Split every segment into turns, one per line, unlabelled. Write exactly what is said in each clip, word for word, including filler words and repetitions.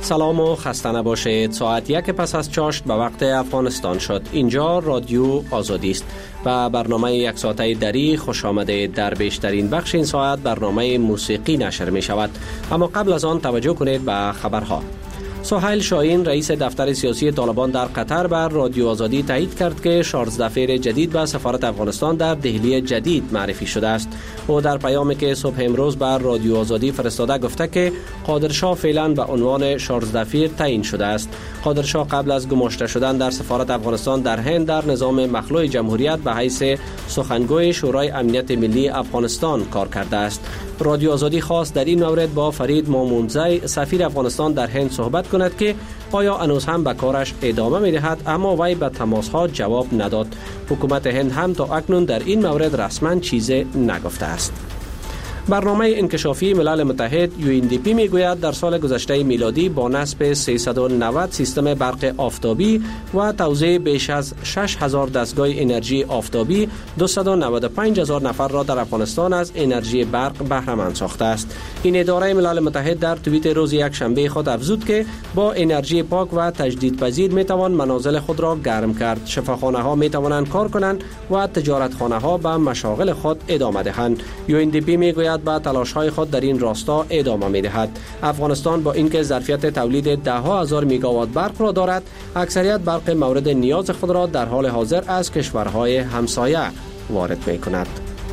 سلام و خسته نباشید. ساعت یک پس از چاشت به وقت افغانستان شد. اینجا رادیو آزادی است و برنامه یک ساعته دری خوش آمده. در بیشترین بخش این ساعت برنامه موسیقی نشر می شود، اما قبل از آن توجه کنید به خبرها. سهیل شاهین رئیس دفتر سیاسی طالبان در قطر بر رادیو آزادی تایید کرد که شانزده فیر جدید به سفارت افغانستان در دهلی جدید معرفی شده است. او در پیامی که صبح امروز بر رادیو آزادی فرستاده گفته که قادرشاه فعلا به عنوان شانزده فیر تعیین شده است. قادرشاه قبل از گماشته شدن در سفارت افغانستان در هند در نظام مخلوع جمهوریت به حیث سخنگوی شورای امنیت ملی افغانستان کار کرده است. رادیو آزادی خواست در این مورد با فرید مامونزی سفیر افغانستان در هند صحبت کند که آیا هنوز هم به کارش ادامه می دهد، اما وی به تماس‌ها جواب نداد. حکومت هند هم تا اکنون در این مورد رسما چیزی نگفته است. برنامه انکشافی ملل متحد یو ان دی پی می گوید در سال گذشته میلادی با نصب سیصد و نود سیستم برق آفتابی و توزیع بیش از شش هزار دستگاه انرژی آفتابی دویست و نود و پنج هزار نفر را در افغانستان از انرژی برق بهره مند ساخته است. این اداره ملل متحد در توییت روز یک شنبه خود افزود که با انرژی پاک و تجدیدپذیر می توان منازل خود را گرم کرد، شفاخانه ها می توانند کار کنند و تجارت خانه ها به مشاغل خود ادامه دهند. یو ان دی پی می گوید با تلاش‌های خود در این راستا ادامه می‌دهد. افغانستان با اینکه ظرفیت تولید ده ها هزار میگاوات برق را دارد، اکثریت برق مورد نیاز خود را در حال حاضر از کشورهای همسایه وارد می‌کند.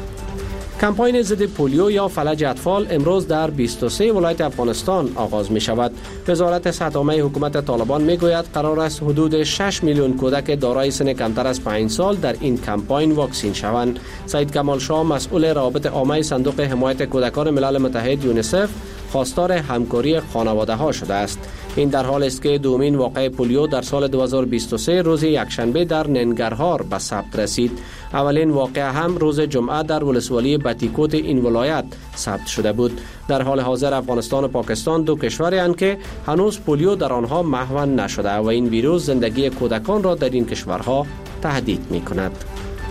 کمپاین ضد پولیو یا فلج اطفال امروز در بیست و سه ولایت افغانستان آغاز می شود. وزارت صحت عامه حکومت طالبان می گوید قرار است حدود شش میلیون کودک دارای سن کمتر از پنج سال در این کمپاین واکسین شوند. سید کمال شاه مسئول روابط عامه صندوق حمایت کودکان ملل متحد یونیسف خواستار همکاری خانواده ها شده است. این در حال است که دومین واقعه پولیو در سال دو هزار و بیست و سه روز یکشنبه در ننگرهار به ثبت رسید. اولین واقعه هم روز جمعه در ولسوالی بتیکوت این ولایت ثبت شده بود. در حال حاضر افغانستان و پاکستان دو کشوری هستند که هنوز پولیو در آنها محو نشده و این ویروس زندگی کودکان را در این کشورها تهدید می کند.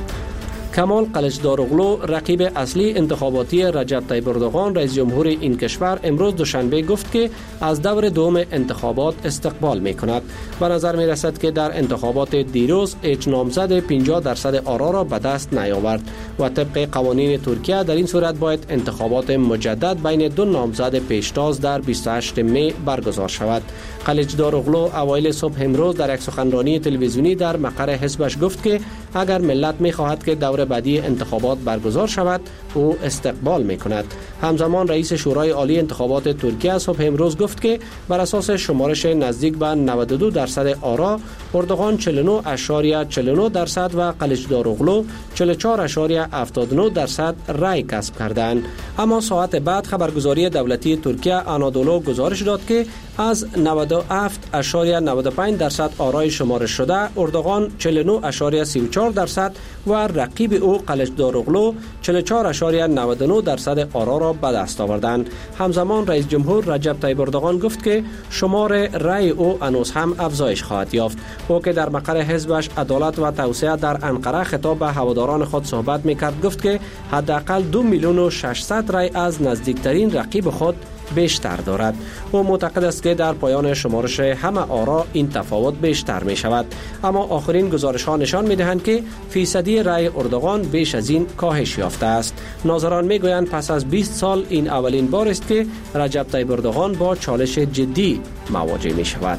کمال قلجداروغلو رقیب اصلی انتخاباتی رجب طیب اردوغان رئیس جمهور این کشور امروز دوشنبه گفت که از دور دوم انتخابات استقبال می کند. به نظر می رسد که در انتخابات دیروز هیچ نامزد پنجاه درصد آرا را به دست نیاورد و طبق قوانین ترکیه در این صورت باید انتخابات مجدد بین دو نامزد پیشتاز در بیست و هشتم می برگزار شود. قلجداروغلو اوایل صبح امروز در یک سخنرانی تلویزیونی در مقر حزبش گفت که اگر ملت می خواهد که دور بعدی انتخابات برگزار شود او استقبال می کند. همزمان رئیس شورای عالی انتخابات ترکیه صبح امروز گفت که بر اساس شمارش نزدیک به نود و دو درصد آرا اردوغان چهل و نه اشاریه چهل و نه درصد و قلجداروغلو چهل و چهار اشاریه هفتاد و نه درصد رای کسب کردند. اما ساعت بعد خبرگزاری دولتی ترکیه آنادولو گزارش داد که از نود و هفت اشاریه نود و پنج درصد آرای شمارش شده اردوغان چهل و نه اشاریه سی و چهار درصد و رقیب او قلجداروغلو چهل و چهار اشاریه نود و نه درصد آرا را به دست آوردند. همزمان رئیس جمهور رجب طیب اردوغان گفت که شمار رای او هنوز هم افزایش خواهد یافت. او که در مقر حزبش عدالت و توسعه در انقره خطاب به هواداران خود صحبت می‌کرد گفت که حداقل دو میلیون و ششصد رای از نزدیکترین رقیب خود بیشتر دارد. او معتقد است که در پایان شمارش همه آرا این تفاوت بیشتر می شود، اما آخرین گزارش ها نشان می دهند که فیصدی رای اردوغان بیش از این کاهش یافته است. ناظران می گویند پس از بیست سال این اولین بار است که رجب طیب اردوغان با چالش جدی مواجه می شود.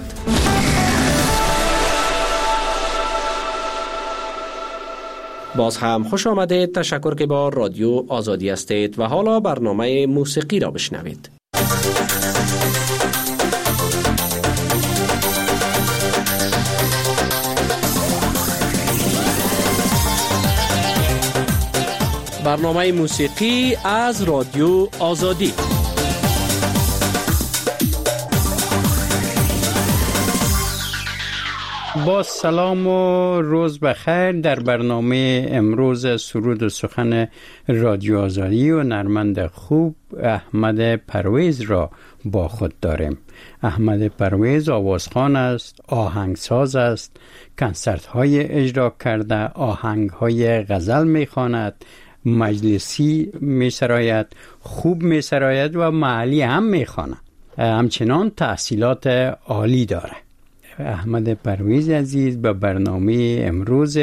باز هم خوش آمدید. تشکر که با رادیو آزادی هستید و حالا برنامه موسیقی را بشنوید. برنامه موسیقی از رادیو آزادی.
با سلام و روز بخیر. در برنامه امروز سرود و سخن رادیو آزادی و نرمند خوب احمد پرویز را با خود داریم. احمد پرویز آوازخوان است، آهنگساز است، کنسرت های اجرا کرده، آهنگ های غزل می خواند، مجلسی می سراید، خوب می سراید و محلی هم می خواند. همچنان تحصیلات عالی داره. احمد پرویز عزیز به برنامه امروز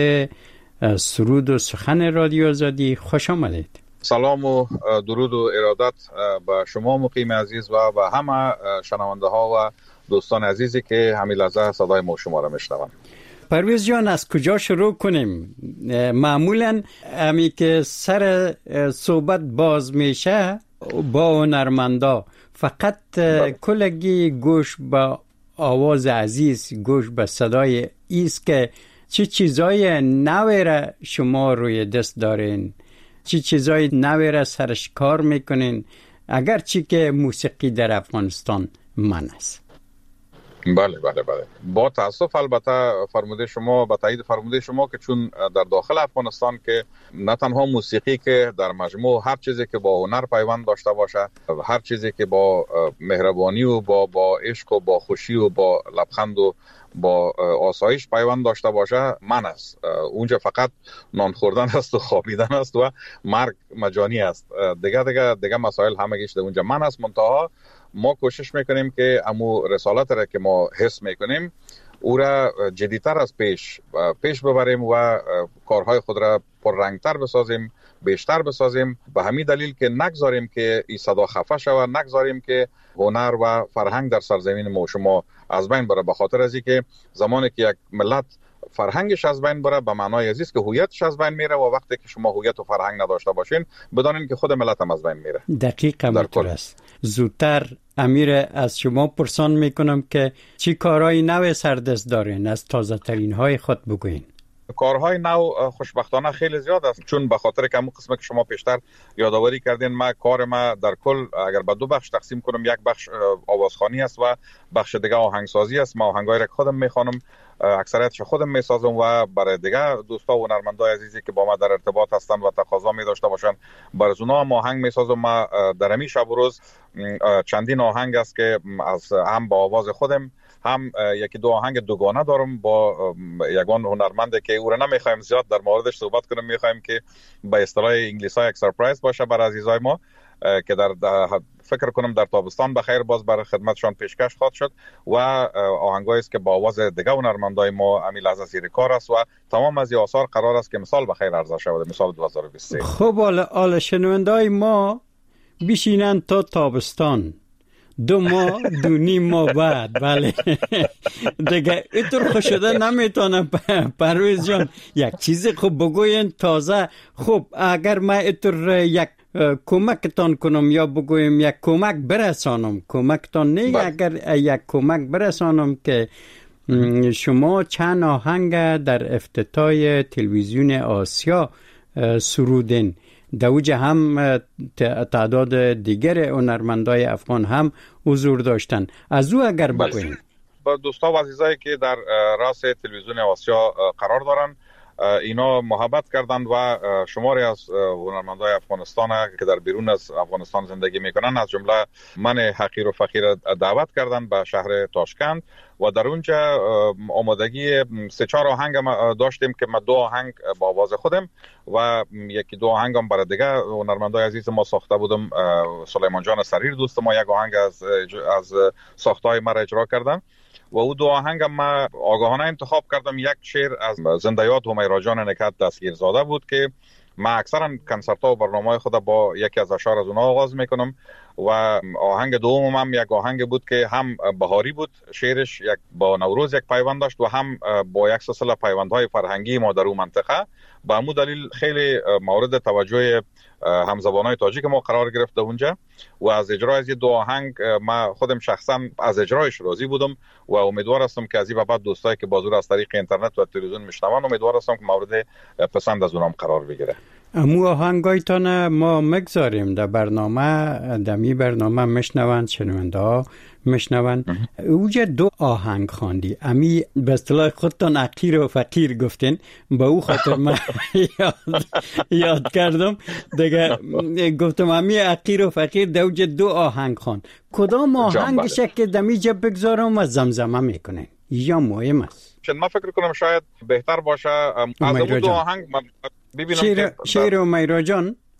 سرود و سخن رادیو آزادی خوش آمدید.
سلام و درود و ارادت به شما مقیم عزیز و به همه شنونده ها و دوستان عزیزی که همین لحظه صدای ما شما را میشنوند.
پرویز جان از کجا شروع کنیم؟ معمولا همی که سر صحبت باز میشه با هنرمندا فقط کلگی گوش به آواز عزیز، گوش به صدای ایست که چه چیزای نوی را شما روی دست دارین، چه چیزای نوی را سرش کار میکنین، اگرچه که موسیقی در افغانستان من است.
بله بله بله با تاسف البته فرموده شما به تایید فرموده شما که چون در داخل افغانستان که نه تنها موسیقی که در مجموع هر چیزی که با هنر پیوند داشته باشه، هر چیزی که با مهربانی و با با عشق و با خوشی و با لبخند و با آسایش پیوند داشته باشه من است. اونجا فقط نان خوردن است و خوابیدن است و مرگ مجانی است. دیگه دیگه دیگه مسائل همگیش در اونجا من است. منتها ما کوشش میکنیم که امو رسالت را که ما حس میکنیم او را جدیتر از پیش پیش ببریم و کارهای خود را پررنگتر بسازیم، بیشتر بسازیم. به همین دلیل که نگذاریم که این صدا خفه شود، نگذاریم که هنر و فرهنگ در سرزمین ما شما از بین بره. به خاطر از اینکه زمانی که یک ملت فرهنگش از بین بره به معنای عزیز که هویتش از بین میره و وقتی که شما هویت و فرهنگ نداشته باشین بدانین که خود ملت هم از بین میره.
دقیقاً همینطور است. زودتر امیر از شما پرسان میکنم که چی کارهای نو سردست دارین؟ از تازه ترین های خود بگوین. کارهای
نو خوشبختانه خیلی زیاد است، چون به خاطر که همون قسمه که شما پیشتر یادآوری کردین ما کار ما در کل اگر به دو بخش تقسیم کنم، یک بخش آوازخوانی است و بخش دیگه آهنگسازی است. ما آهنگای را خودم میخوانم، اکثریتش خودم میسازم و برای دیگه دوستا و هنرمندای عزیزی که با ما در ارتباط هستن و تقاضا می داشته باشن برای اونا ما آهنگ میسازم. ما در همین شب و روز چندین آهنگ است که از هم با آواز خودم هم یکی دو آهنگ دوگانه دارم با یگان هنرمنده که او را نمیخوایم زیاد در موردش صحبت کنم، میخوایم که به اصطلاح انگلیسی یک سرپرایز باشه برای عزیزای ما که در, در فکر کنم در تابستان بخیر باز برای خدمتشان پیشکش خواهد شد و آهنگایی است که با آواز دیگه هنرمندای ما امیل از زیر کار است و تمام از این آثار قرار است که مثال بخیر عرضه شود، مثال دو هزار و بیست و سه.
خب حالا حالا شنوندای ما بشینن تا تابستان دو ماه دو نیم ماه بعد بله دیگه اینطور خوش شده نمیتونم. پرویز جان یک چیز خوب بگوین تازه. خب اگر من اینطور یک کمکتان کنم یا بگویم یک کمک برسانم، کمکتان نه بله. اگر یک کمک برسانم که شما چند آهنگ در افتتاح تلویزیون آسیا سرودین، دوجه هم تعداد دیگر هنرمندای افغان هم حضور داشتن، از او اگر بگوین.
با دوستا و عزیزایی که در راس تلویزیون آسیا قرار دارن اینا محبت کردند و شماری از هنرمندای افغانستان که در بیرون از افغانستان زندگی میکنن از جمله من حقیر و فقیر دعوت کردند به شهر تاشکند و در اونجا آمادگی سه چهار آهنگ داشتیم که ما دو آهنگ با آواز خودم و یکی دو آهنگ هم برای دیگه هنرمندای عزیز ما ساخته بودم. سلیمان جان سریر دوست ما یک آهنگ از از ساختای ما را اجرا کردن و او دو آهنگ ما آگاهانه انتخاب کردم. یک شعر از زنده یاد همیرا جان نکهت دستگیرزاده بود که ما اکثرا کنسرت ها و برنامه خود با یکی از اشعار از اونها آغاز میکنم و آهنگ دوم هم یک آهنگ بود که هم بهاری بود، شعرش یک با نوروز یک پیوند داشت و هم با یک سلسله پیوندهای فرهنگی ما در اون منطقه. به همون دلیل خیلی مورد توجه همزبانای تاجیک ما قرار گرفته اونجا و از اجرای از دو آهنگ ما خودم شخصا از اجرایش راضی بودم و امیدوار هستم که از این بعد دوستایی که بازور از طریق اینترنت و تلویزیون میشنون امیدوار هستم که مورد پسند از اونام قرار بگیره.
امو آهنگایتان ما مگذاریم در برنامه، دمی برنامه مشنوند شنونده ها مشنوند. اوجه دو آهنگ خواندی، امی به اصطلاح خودتان حقیر و فقیر گفتین، با او خاطر من یاد, یاد کردم دیگه گفتم امی حقیر و فقیر در اوجه دو آهنگ خواند. کدام آهنگشه که دمی جا بگذارم و زمزمه میکنه یا مهم است؟
من فکر کنم شاید بهتر باشه از اون دو آهنگ ببینم
شیر, شیر امیرا جان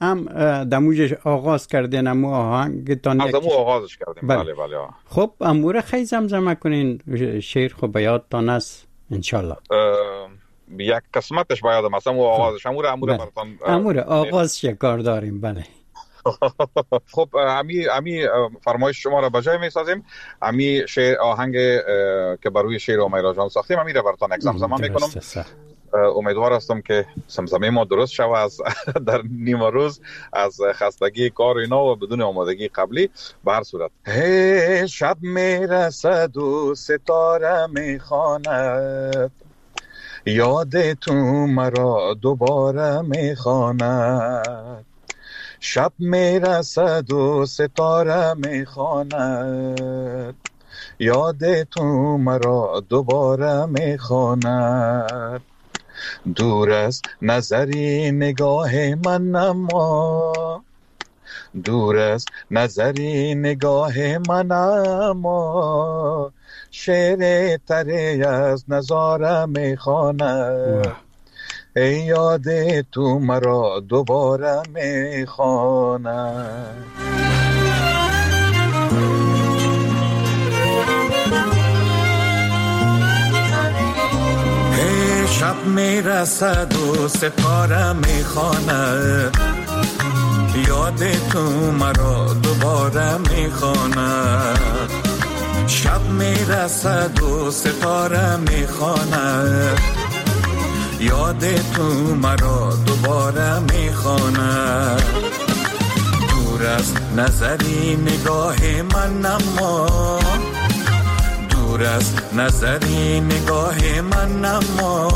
هم دموجش آغاز کردین امو آهنگتان
از امو آغازش کردیم.
بله
بله بله.
خب امور خیلی زمزمه کنین شعر خب بیادتان است انشالله.
یک قسمتش بیادم است امو آغازش. امور امور براتان
امور آغاز شکار داریم. بله
خب امی امی فرمایش شما را بجای میسازیم. امی شعر آهنگ که بر روی شعر امیرا جان ساختیم امی را براتان یک زمزمه میکنم. امیدوار هستم که زمزمه ما درست شود از در نیمه روز از خستگی کار اینا و بدون آمادگی قبلی. به هر صورت هی شب میرسد و ستاره میخواند، یاد تو مرا دوباره میخواند. شب میرسد و ستاره میخواند، یاد تو مرا دوباره میخواند. دور است نظری نگاه من اما، دور است نظری نگاه من اما، شعر تری از نظاره میخواند. ای یاد تو مرا دوباره میخواند. ای شب میرسد و ستاره میخواند، یاد تو مرا دوباره میخواند. شب میرسد و ستاره میخواند، یاد تو مرا دوباره میخواند. دور از نظری نگاه من اما، دور از نظری نگاه من اما،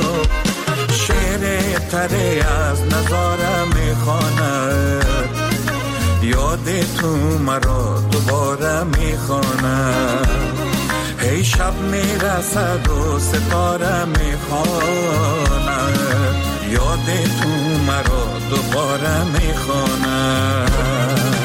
شعر تری از نظاره میخواند. یاد تو مرا دوباره میخواند. هی شب میرسد و ستاره میخواند، یاد تو مرا دوباره میخواند.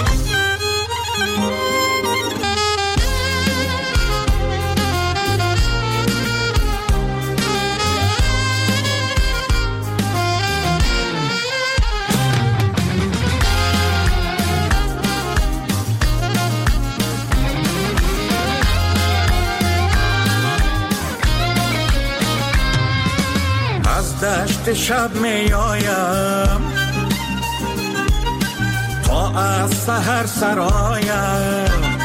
دشت شب می آیم تا از سحر سرایم،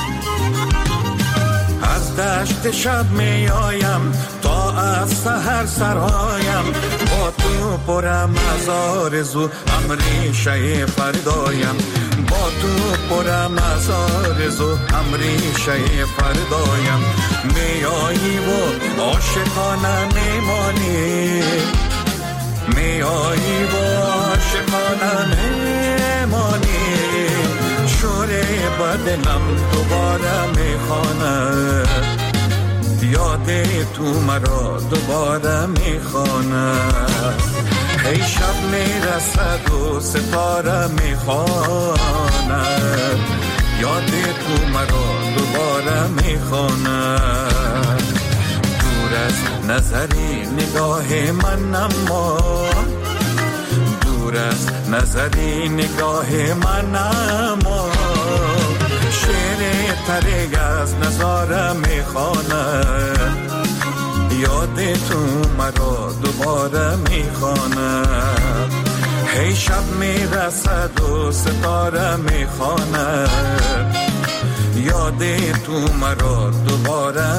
از دشت شب می آیم تا از سحر سرایم. با تو پرم از آرزو امریشه فردایم، با تو پرم از آرزو امریشه فردایم. می آیی و عاشقانه میمانی، می آیی و عاشقانه میمانی. شور بدنم دوباره میخواند، یاد تو مرا دوباره میخواند. هی شب میرسد و ستاره میخواند، یاد تو مرا دوباره میخواند. دور از نظری نگاه من اما، دور از نظری نگاه من اما، شعر تری از نظاره میخواند. یاد تو مرا دوباره میخواند. هی شب میرسد و ستاره میخواند، یاد تو مرا دوباره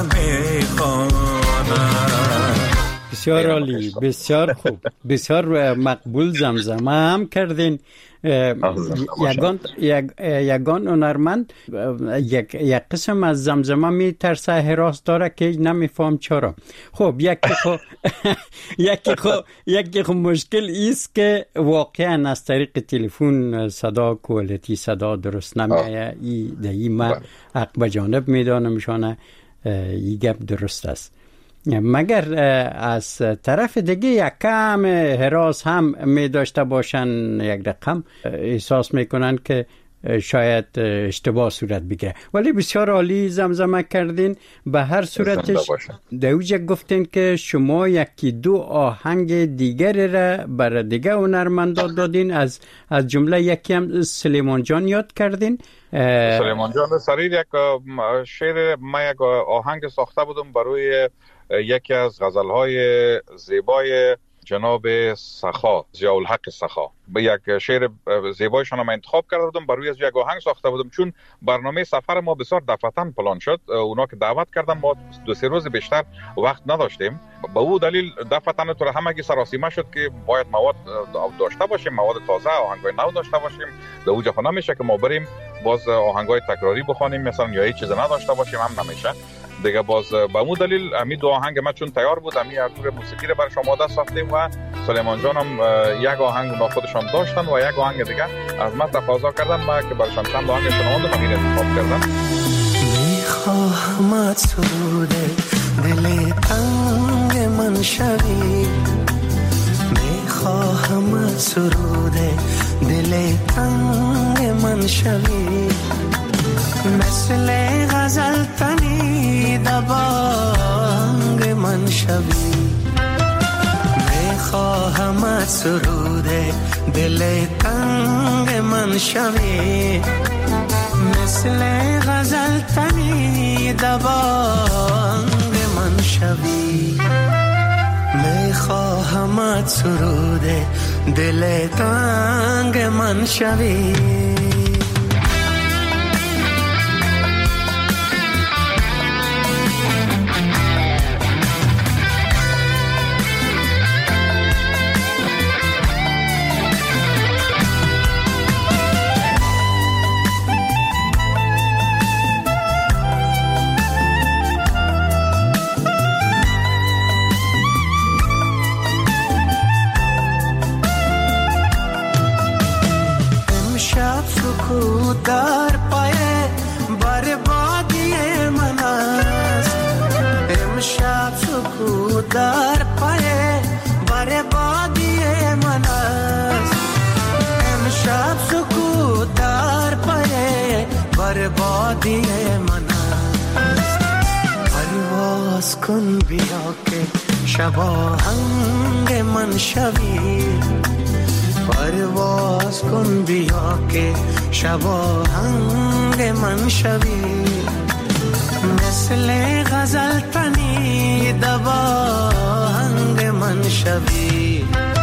میخواند.
بسیار عالی، بسیار خوب، بسیار مقبول زمزمه هم کردین. یگان یگان هنرمند یک یک قسم از زمزمه می ترسه حراس داره که نمیفهم چرا. خب یکی خو یکی خو یکی خو مشکل است که واقعا از طریق تلفن صدا کوالیتی صدا درست نمیاد. ای دایی ما حق به جانب میدانم شانه این گپ درست است، مگر از طرف دیگه یک کم حراس هم می داشته باشن، یک رقم احساس میکنن که شاید اشتباه صورت بگیره. ولی بسیار عالی زمزمه کردین. به هر صورتش دوجه گفتین که شما یکی دو آهنگ دیگر را برای دیگه هنرمندا دادین، از از جمله یکی هم سلیمان جان یاد کردین.
سلیمان جان سریر یک شعر، من یک آهنگ ساخته بودم برای یکی از غزل‌های زیبای جناب سخا، ضیاءالحق سخا. به یک شعر زیبایشان من انتخاب کرده بودم، برای از یک آهنگ ساخته بودم. چون برنامه سفر ما بسیار دفعتاً پلان شد، اونا که دعوت کردن ما دو سه روز بیشتر وقت نداشتیم. به او دلیل دفعتاً تو همگی سراسیمه شد که باید مواد داشته باشیم، مواد تازه، آهنگای نو داشته باشیم. در اوجا خود نمیشه که ما بریم باز آهنگای تکراری بخوانیم مثلا یا هیچ چیز نداشته باشیم، هم نمیشه دیگه. باز به اون دلیل امی دو آهنگ ما چون تیار بود، امی ارتور موسیقی رو برای شما آماده ساختیم و سلیمان جان هم یک آهنگ اونا خودشان داشتن و یک آهنگ دیگه از ما تقاضا کردن، ما که برایشان چند آهنگ شنوندم همین انتخاب کردم.
میخواهم سرود دل تنگ من شوی، میخواهم سرود دل تنگ من شوی، مثل غزل تنی دبانگ من شوی، میخواهم سرود دل تنگ من شوی، مثل غزل تنی دبانگ من شوی، میخواهم سرود دل تنگ من شوی. در پای بربادی من است، امشب سکوت در پای بربادی من است، امشب سکوت در پای بربادی من است. پرواز کن بیا که شب آهنگ من شوی، پرواز کن بیا که شب آهنگ من شوی، مثل غزل تنی دباهنگ من شوی،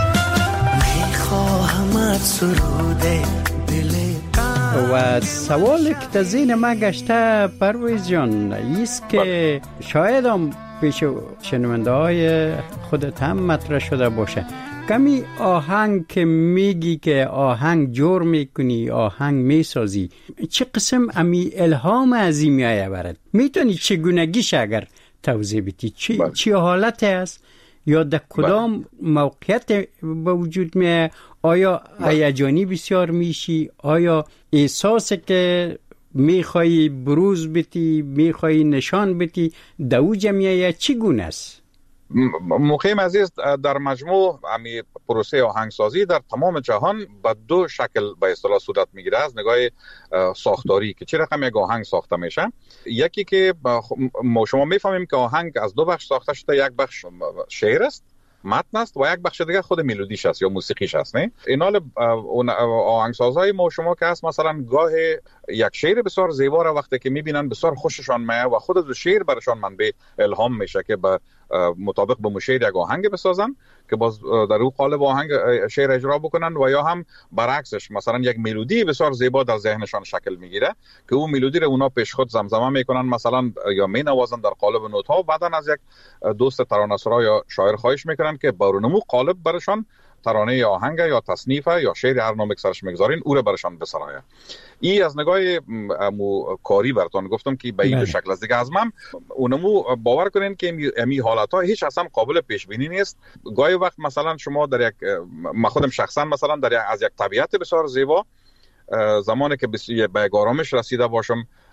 میخواهم سرود دل.
و سوال که تزین ما گشته پرویز جان ایست که شاید هم پیش شنونده های خودت هم مطرح شده باشه، کمی آهنگ که میگی که آهنگ جور میکنی، آهنگ میسازی، چه قسم امی الهام از این میایه برد؟ میتونی چگونگیش اگر توضیح بدی؟ چی, چی حالت است؟ یا در کدام موقعیت به وجود میایه؟ آیا هیجانی بسیار میشی؟ آیا احساسی که میخوایی بروز بدی، میخوایی نشان بدی، در اوج میایه چگونه است؟
مقیم عزیز، در مجموع امی پروسه آهنگسازی در تمام جهان به دو شکل به اصطلاح صورت میگیره از نگاه ساختاری که چه رقم یک آهنگ ساخته میشه. یکی که ما شما میفهمیم که آهنگ از دو بخش ساخته شده، یک بخش شعر است، متن است، و یک بخش دیگه خود ملودیش است یا موسیقیش است. نه اینال آهنگسازهای ما شما که هست مثلا گاه یک شعر بسیار زیبا را وقتی که میبینن بسیار خوششان میاد و خود از شعر برشان منبع الهام میشه که به مطابق به مشعر یک آهنگ بسازن که باز در اون قالب آهنگ شعر اجرا بکنن، و یا هم برعکسش مثلا یک ملودی بسیار زیبا در ذهنشان شکل میگیره که اون ملودی رو اونا پیش خود زمزمه میکنن مثلا یا مینوازن در قالب نوت ها، و بعدن از یک دوست ترانه‌سرا یا شاعر خواهش میکنن که برونمو قالب برشان ترانه آهنگ یا تصنیف یا شعر هر نام سرش میگذارین او رو برشان بسرایه. این از نگاه مو کاری براتون گفتم که به این دو شکل است. دیگه از من اونمو باور کنین که امی حالات ها هیچ اصلا قابل پیش بینی نیست. گاهی وقت مثلا شما در یک، من خودم شخصا مثلا در یک از یک طبیعت بسیار زیبا زمانی که به آرامش رسیده باشم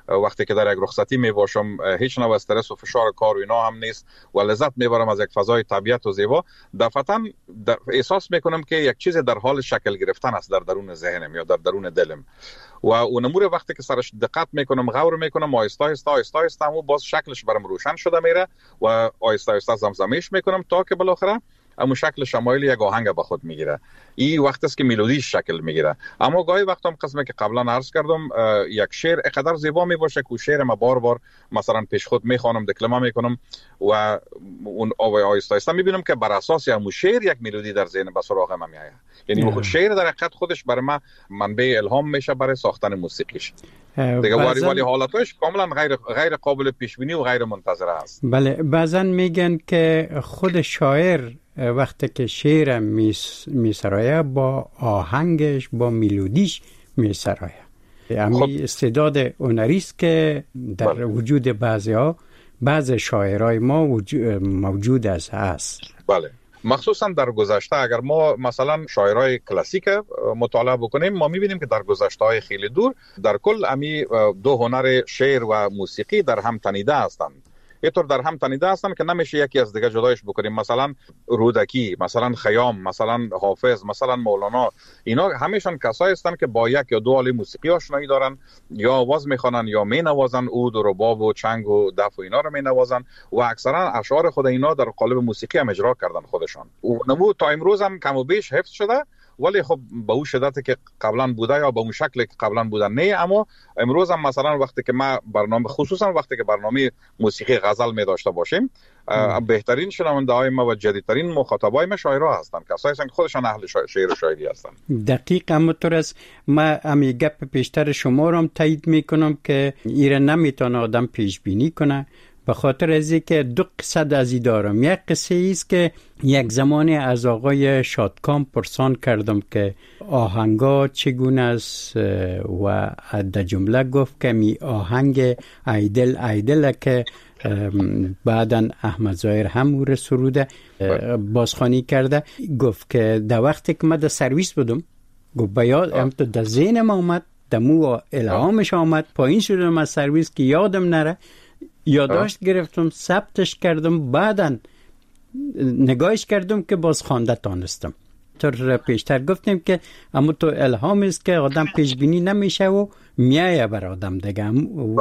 وقتی که در یک رخصتی می باشم هیچ نوع استرس و فشار کار و اینا هم نیست و لذت میبرم از یک فضای طبیعت و زیبا. دفعتاً احساس میکنم که یک چیز در حال شکل گرفتن است در درون ذهنم یا در درون دلم و اون امور وقتی که سرش دقت میکنم، غور میکنم، آهسته آهسته آهسته آهسته و باز شکلش برام روشن شده میره و آهسته آهسته زمزمه‌اش میکنم تا که بالاخره اما شکل شمایل یک آهنگ به خود میگیره. این وقت است که ملودیش شکل میگیره. اما گاهی وقتا هم قسمه که قبلا عرض کردم یک شعر اینقدر زیبا میباشه که شعر ما بار بار مثلا پیش خود میخوانم، دکلمه میکنم و اون آهسته آهسته میبینم که بر اساس همون شعر یک ملودی در ذهن به سراغ من میاد. یعنی خود شعر در حقیقت خودش برای من منبع الهام میشه برای ساختن موسیقیش. دیگه ولی ولی حالتش کاملا غیر غیر قابل پیش بینی و غیر منتظره است.
بله، بعضن میگن که خود شاعر وقتی که شعر میسرایه با آهنگش با ملودیش میسرایه. امی استعداد هنری است که در بله. وجود بعضی ها بعض شاعرای ما موجود است هست.
بله، مخصوصا در گذشته اگر ما مثلا شاعرای کلاسیک مطالعه بکنیم ما میبینیم که در گذشته‌های خیلی دور در کل امی دو هنر شعر و موسیقی در هم تنیده هستند. اینطور در هم تنیده هستند که نمیشه یکی از دیگه جدایش بکنیم. مثلا رودکی، مثلا خیام، مثلا حافظ، مثلا مولانا، اینا همیشون کسایی هستند که با یک یا دو آله موسیقی آشنایی دارن، یا آواز میخوانن یا مینوازن، عود و رباب و چنگ و دف و اینا رو مینوازن و اکثرا اشعار خود اینا در قالب موسیقی هم اجرا کردن خودشان. و نمو تا امروز هم کم و بیش حفظ شده، ولی خب به اون شدتی که قبلا بوده یا به اون شکلی که قبلا بوده نه. اما امروز هم مثلا وقتی که ما برنامه خصوصا وقتی که برنامه موسیقی غزل می داشته باشیم بهترین شنونده های ما و جدیدترین مخاطبای ما شاعرها هستند، کسایی هستند که خودشان اهل شعر و شاعری هستند.
دقیق همونطور است. ما امی گپ پیشتر شما رو هم تایید میکنم که ایره نمیتونه آدم پیش بینی کنه، به خاطر از اینکه دو قصه از این دارم. یک قصه است که یک زمانی از آقای شادکام پرسان کردم که آهنگا چگونه است و در جمله گفت که می آهنگ ایدل ایدل که بعداً احمد ظاهر هم او را سروده بازخوانی کرده. گفت که در وقتی که من در سرویس بودم گفت بیاد هم تو در ذهنم آمد، دمو الهامش آمد، پایین شدم از سرویس که یادم نره، یادداشت گرفتم، ثبتش کردم، بعداً نگاهش کردم که باز خوانده تانستم. طور پیشتر گفتیم که اما تو الهام است که آدم پیش بینی نمیشه و میایه بر آدم دیگه.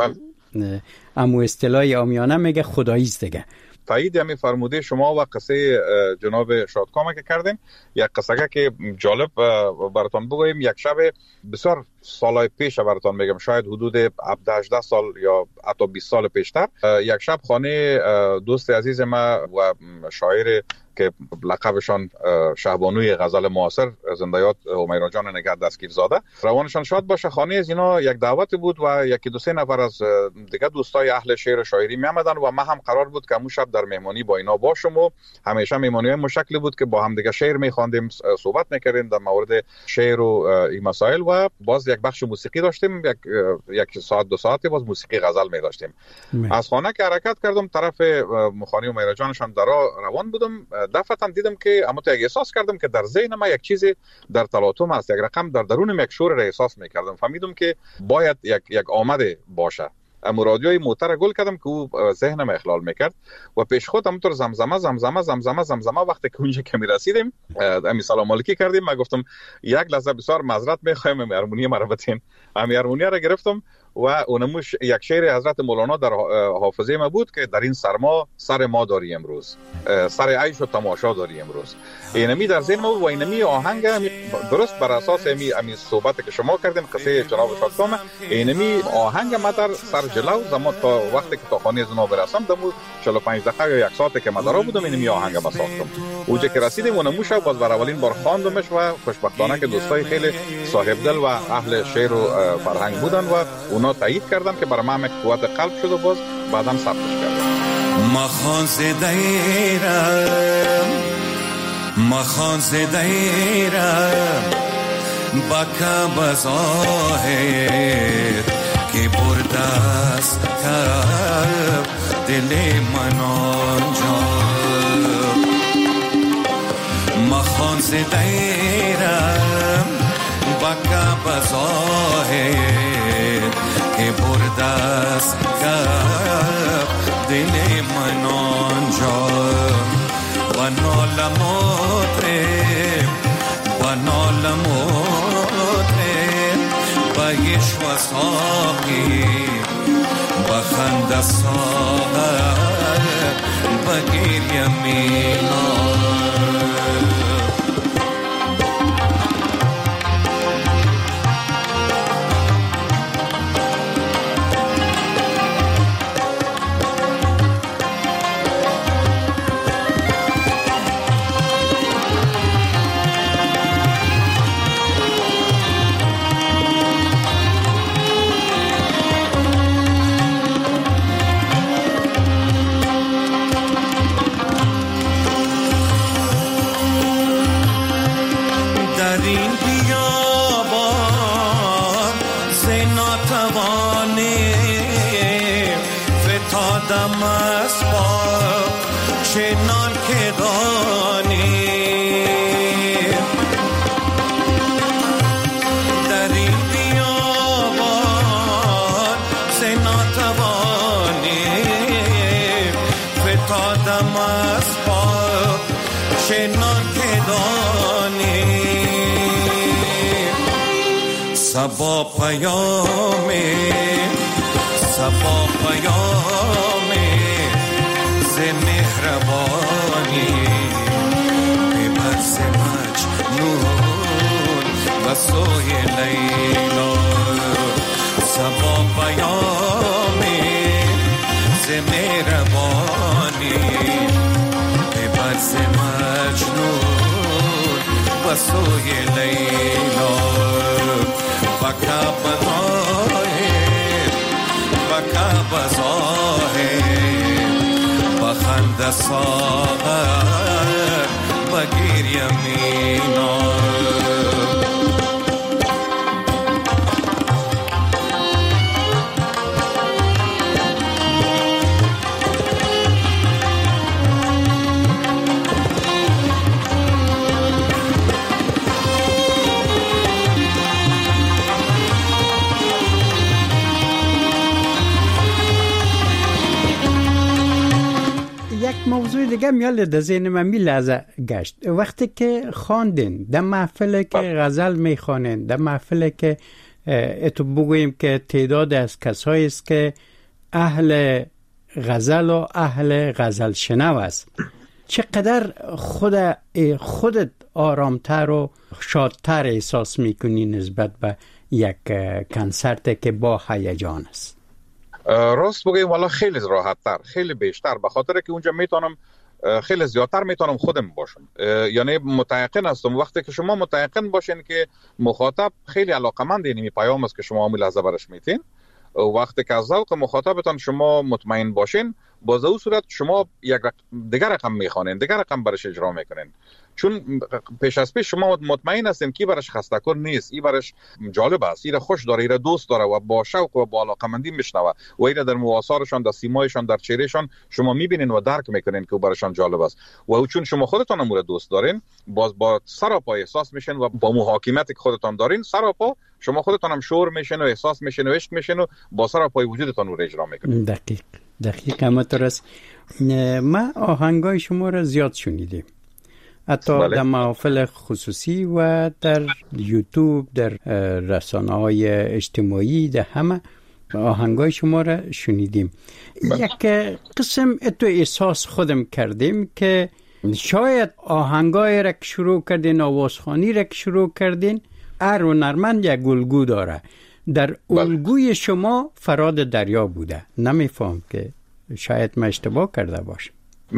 اما اصطلاح عامیانه میگه خدایی است دیگه.
تایید همی فرموده شما و قصه جناب شادکام که کردیم. یک قصه که جالب براتون بگویم. یک شب بسیار سالهای پیش براتون میگم، شاید حدود هفده هجده سال یا حتی بیست سال پیشتر، یک شب خانه دوست عزیز ما و شاعر که لقبشان شهبانوی غزل معاصر زنده‌یاد همیرا جان نگهت دستگیر زاده روانشان شاد باشه، خانه از اینا یک دعوت بود و یکی دو سه نفر از دیگه دوستای اهل شعر و شاعری می آمدن و ما هم قرار بود که اون شب در مهمانی با اینا باشم و همیشه مهمانی‌های مشکلی بود که با هم دیگه شعر می‌خواندیم، صحبت می‌کردیم در مورد شعر و این مسائل و باز یک بخش موسیقی داشتیم، یک یک ساعت دو ساعتی باز موسیقی غزل می داشتیم. از خانه که حرکت کردم طرف خانه همیرا جانشان در روان بودم، دفعتاً دیدم که اما تو احساس کردم که در ذهن ما یک چیزی در تلاطم است، یک رقم در درونم یک شور را احساس می‌کردم. فهمیدم که باید یک یک آمده باشه. اما رادیوی موتر گل کردم که او ذهنم اخلال میکرد و پیش خود همونطور زمزمه زمزمه زمزمه زمزمه وقتی که اونجا که میرسیدیم امی سلام علیکی کردیم. من گفتم یک لحظه بسیار معذرت میخوایم، امی هارمونی مرا بتین. امی هارمونی را گرفتم و اونموش یک شعر حضرت مولانا در حافظه ما بود که در این سرما سر ما داری امروز، سر عیش و تماشا داری امروز. اینمی در ذهن ما و اینمی آهنگ درست بر اساس امی امی صحبت که شما کردین قصه جناب شادکام، اینمی آهنگ ما در سر جلو زمان تا وقتی که تا خانه زنا برسم دمو چهل و پنج دقیقه یا یک ساعت که مدارا بودم اینمی آهنگ ما ساختم. اونجا که رسیدیم اونموش باز بر اولین بار خواندمش و خوشبختانه که دوستای خیلی صاحب دل و اهل شعر و فرهنگ بودن و اونا تایید کردن که برای من قوت قلب شد و باز بعداً ثبتش کردم.
مخان زدیرم مخان زدیرم بکا بظاهر که بردست کرد دل من آنجا. مخان زدیرم بکا بظاهر که بردست عیش و ساقی بخند ساغر بگیر یمینا سبا پیامه سبا پیامه ز مهربانی ببر ز مجنون و سوی لیلا سبا پیامه ز مهربانی ببر ز مجنون و سوی لیلا بکا بزاهی بکا بزاهی بخند ساغر بگیر یمینا
موضوع دیگه میال در ذهن من می لحظه گشت وقتی که خواندین در محفل که غزل میخوانین در محفل که اتو بگوییم که تعداد از کسایی است که اهل غزل و اهل غزل شنو است چقدر خود خودت آرامتر و شادتر احساس میکنی نسبت به یک کنسرت که با هیجان است؟
راست بگیم والا خیلی راحت‌تر خیلی بیشتر به خاطر که اونجا میتونم خیلی زیادتر میتونم خودم باشم یعنی متیقن هستم وقتی که شما متیقن باشین که مخاطب خیلی علاقمند اینی پیام است که شما همین لحظه برش میتین وقتی که از ذوق مخاطبتان شما مطمئن باشین باز او صورت شما یک دیگر رقم میخوانین دیگر رقم برش اجرا میکنین چون پیش از پیش شما مطمئن هستین که برش خسته‌کار نیست این برش جالب است این خوش داره این دوست داره و با شوق و با علاقمندی میشنوه و این در مواصلشان در سیمایشان در چهرهشان شما میبینین و درک میکنین که برشان جالب است و چون شما خودتان امور دوست دارین باز با سراپا احساس میشین و با محاکمیتی که خودتان دارین سراپا شما خودتان هم شور میشین و احساس میشین و عشق میشین و با سراپای وجودتان رو اجرا میکنین.
دقیق دقیق همینطور است. ما آهنگای شما را زیاد شنیدیم حتی بله. در محافل خصوصی و در یوتیوب در رسانه‌های اجتماعی در همه آهنگای شما را شنیدیم بله. یک قسم اتو احساس خودم کردیم که شاید آهنگای را که شروع کردین آوازخوانی را که شروع کردین ار و نرمند یک الگو داره در الگوی شما فراد دریا بوده نمیفهم که شاید من اشتباه کرده باشم.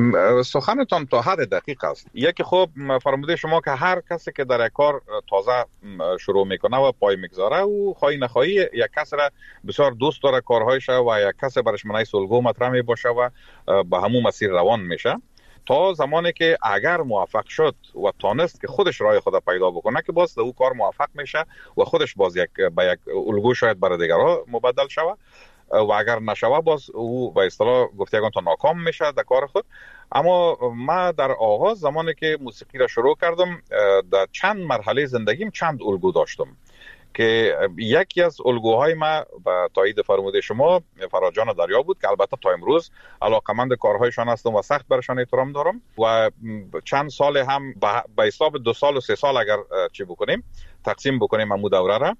سخنتان تا حد دقیق است. یکی خب فرموده شما که هر کسی که در یک کار تازه شروع میکنه و پای میگذاره و خواهی نخواهی یک کس را بسیار دوست داره کارهایش و یک کسی برش منعی الگو مطرح می باشه و به همون مسیر روان میشه تا زمانی که اگر موفق شد و تانست که خودش راه خود پیدا بکنه که باز او کار موفق میشه و خودش باز یک به یک الگو شاید برای دیگرها مبدل شود و اگر نشوه باز او به اصطلاح گفتگان تا ناکام میشه در کار خود. اما ما در آغاز زمانی که موسیقی را شروع کردم در چند مرحله زندگیم چند الگو داشتم که یکی از الگوهای ما به تایید فرموده شما فراجان دریا بود که البته تا امروز علاقمند کارهایشان هستم و سخت برشان احترام دارم و چند سال هم به حساب دو سال و سه سال اگر چی بکنیم تقسیم بکنیم همون دوره را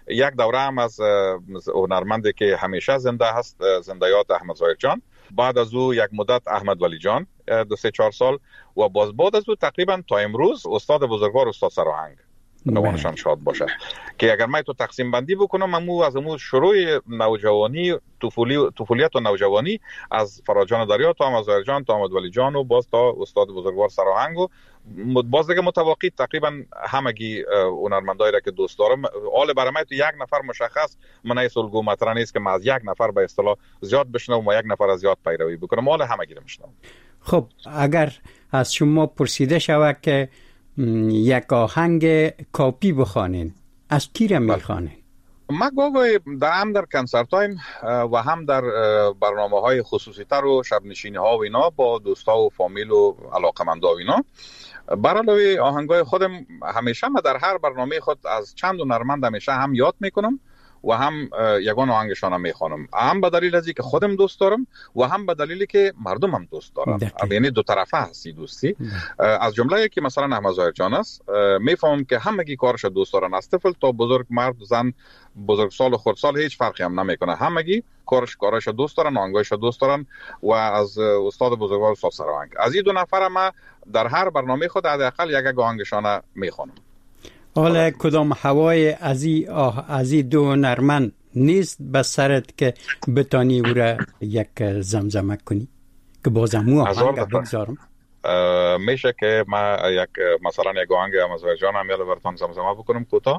یک دوره هم از هنرمندی که همیشه زنده هست، زنده‌یاد احمد ظاهر جان. بعد از او یک مدت احمد ولی جان دو سه چهار سال و باز بعد از او تقریبا تا امروز استاد بزرگوار استاد سراهنگ نوانشان شاد باشه که اگر من تو تقسیم بندی بکنم امو از امو شروع نوجوانی طفولی طفولیت و نوجوانی از فراجان دریا تا احمد ظاهر جان تا احمد ولی جان و باز تا استاد بزرگوار سراهنگ و باز دیگه متواقی تقریبا همگی هنرمندایی را که دوست دارم. حال برای من تو یک نفر مشخص من ایس الگو مطرح نیست که من از یک نفر به اصطلاح زیاد بشنوم و یک نفر از زیاد پیروی بکنم، حال همگی رو میشنوم.
خب اگر از شما پرسیده شود که یک آهنگ کاپی بخوانین، از کی را میخوانین؟
ما گاهی در هم در کنسرت تایم و هم در برنامه های خصوصی تر و شب نشینی ها و اینا با دوستا و فامیل و علاقمندا و اینا بر علاوه آهنگای خودم همیشه ما در هر برنامه خود از چند هنرمند همیشه هم یاد میکنم و هم یگان آهنگشان هم میخوانم، هم به دلیل ازی که خودم دوست دارم و هم به دلیلی که مردم هم دوست دارن، یعنی دو طرفه هستی دوستی. از جمله که مثلا احمد ظاهر جان است میفهمم که همگی کارش دوست دارن، از طفل تا بزرگ، مرد زن، بزرگسال و خردسال هیچ فرقی هم نمیکنه، همگی کارش کارش دوست دارن، آهنگایش دوست دارن و از استاد بزرگوار استاد سراهنگ از این دو نفر ما در هر برنامه خود حداقل یک یک آهنگشان میخوانم.
حالا کدام هوای از این از این دو هنرمند نیست به سرت که بتانی او را یک زمزمه کنی که بازم او آهنگ بگذارم؟
میشه که ما یک مثلا یک آهنگ احمد ظاهر جان هم یالا براتون زمزمه بکنم کوتاه.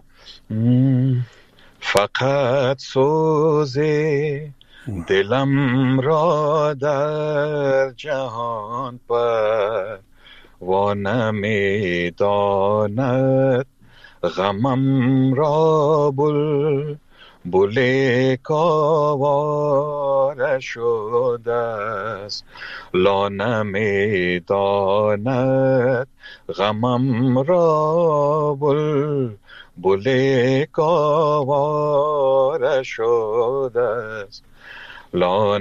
فقط سوز دلم را در جهان پر و نمیداند غمم را بل بل کاوار شده است، لا نمیداند غمم را بل بل کاوار شده است، لا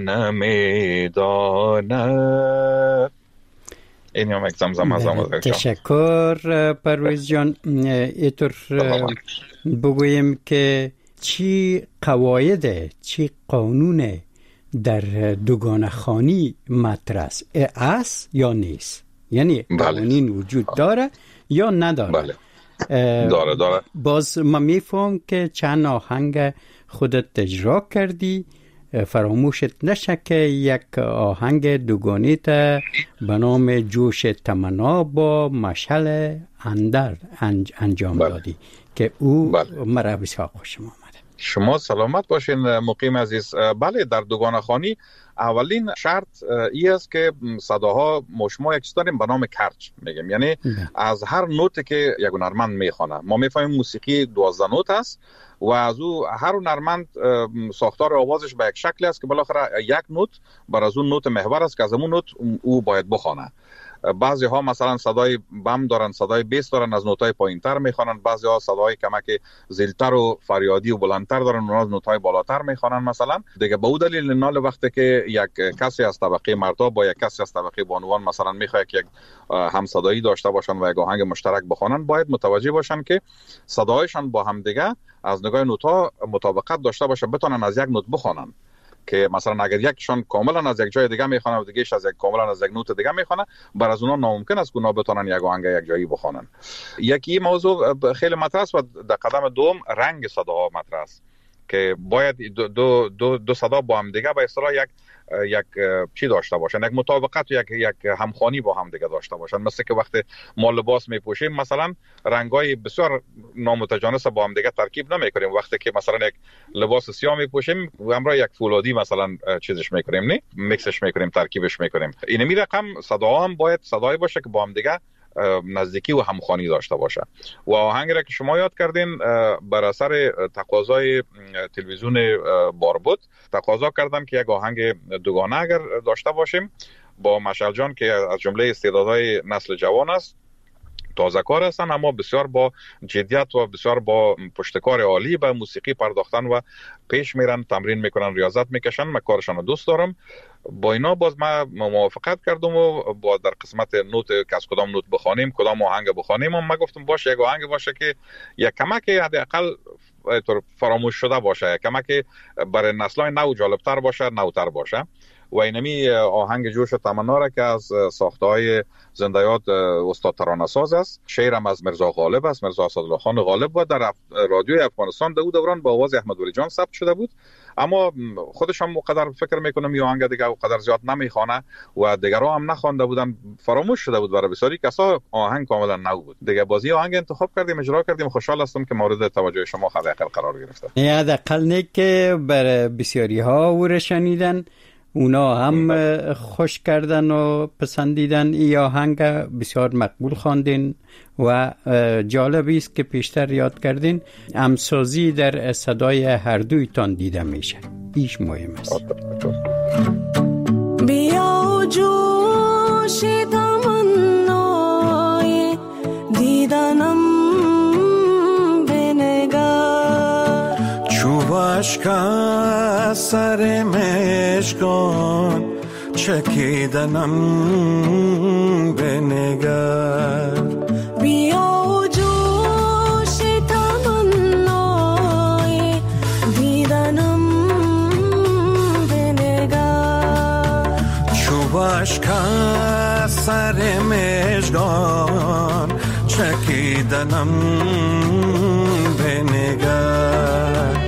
نمیداند. این هم یک زمزمه زمزمه.
تشکر پرویز جان. اینطور بگویم که چی قواعد چی قانون در دوگانه خوانی مطرح است، است یا نیست؟ یعنی قوانین وجود داره یا نداره؟
بله داره داره.
باز ما میفهم که چند آهنگ خودت اجرا کردی، فراموشت نشه که یک آهنگ دوگانه تا به نام جوش تمنا با مشعل اندر انج انجام بله. دادی که او بله. مرا بسیار خوشم آمده.
شما سلامت باشین مقیم عزیز. بله در دوگانه خوانی اولین شرط ای است که صداها مشما یک چیز داریم به نام کرج میگیم، یعنی بله. از هر نوتی که یک هنرمند میخونه ما میفهمیم موسیقی دوازده نوت است و از او هر هنرمند ساختار آوازش به یک شکلی است که بالاخره یک نوت بر از اون نوت محور است که از اون نوت او باید بخونه. بعضی ها مثلا صدای بم دارن، صدای بیس دارن، از نوتای پایینتر میخوانن، بعضی ها صدای کمک زیلتر و فریادی و بلندتر دارن، اونها از نوتای بالاتر میخوانن مثلا دیگه. به اون دلیل نال وقتی که یک کسی از طبقه مردا با یک کسی از طبقه بانوان مثلا میخواد که یک هم صدایی داشته باشن و یک آهنگ مشترک بخوانن، باید متوجه باشن که صدایشان با هم دیگه از نگاه نوت‌ها مطابقت داشته باشه، بتونن از یک نوت بخوانن. که مثلا اگر یکشان کاملا از یک جای دیگه میخونه و دیگه‌اش از یک کاملا از یک نوت دیگه میخونه، بر از اونها ناممکن است که اونها بتونن یک آهنگ یک جایی بخونن. یکی موضوع خیلی مطرح است و در قدم دوم رنگ صداها مطرح است که باید دو دو دو, دو صدا با هم دیگه به اصطلاح یک یک چی داشته باشن، یک مطابقت و یک یک همخوانی با هم دیگه داشته باشن. مثل که وقتی ما لباس میپوشیم مثلا رنگای بسیار نامتجانس با هم دیگه ترکیب نمیکنیم. وقتی که مثلا یک لباس سیاه میپوشیم و همراه یک فولادی مثلا چیزش میکنیم، نه میکسش میکنیم، ترکیبش میکنیم. این می رقم صدا هم باید صدایی باشه که با هم دیگه نزدیکی و همخوانی داشته باشه. و آهنگی را که شما یاد کردین بر اثر تقاضای تلویزیون باربود تقاضا کردن که یک آهنگ دوگانه اگر داشته باشیم با مشعل جان که از جمله استعدادهای نسل جوان است، تازه کار هستن اما بسیار با جدیت و بسیار با پشتکار عالی به موسیقی پرداختن و پیش میرن، تمرین میکنن، ریاضت میکشن. من کارشان رو دوست دارم. با اینا باز ما موافقت کردم و با در قسمت نوت که از کدام نوت بخوانیم، کدام آهنگ بخوانیم، من گفتم باشه یک آهنگ باشه که یک کمک حداقل اینطور فراموش شده باشه، کمک برای نسل‌های نو جالبتر باشه، نوتر باشه. و اینمی آهنگ جوش و تمنا را که از ساخته‌های زنده یاد استاد ترانه‌ساز است، شعرم از مرزا غالب است، مرزا اسدالله خان غالب، و در رادیوی افغانستان در دوران با آواز احمد ولی جان ثبت شده بود. اما خودش هم مقدر فکر میکنم این آهنگ دیگه اونقدر زیاد نمیخوانه و دیگرها هم نخوانده بودن، فراموش شده بود برای بسیاری کسا. آهنگ کاملا نو بود دیگه. بازی آهنگ انتخاب کردیم، اجرا کردیم. خوشحال هستم که مورد توجه شما حداقل قرار گرفته.
نه حداقل نه که برای بسیاری ها او شنیدن، اونا هم خوش کردن و پسندیدن. این آهنگ بسیار مقبول خواندین و جالبی است که پیشتر یاد کردین همسازی در صدای هر دویتان دیده میشه. ایش مهم است.
بیا جوش تمنای دیدنم بنگر،
چوبش که سر مشکان چکیدنم بنگر.
بیا جوش تمنای دیدنم بنگر،
چوبش که سر مشکان چکیدنم بنگر.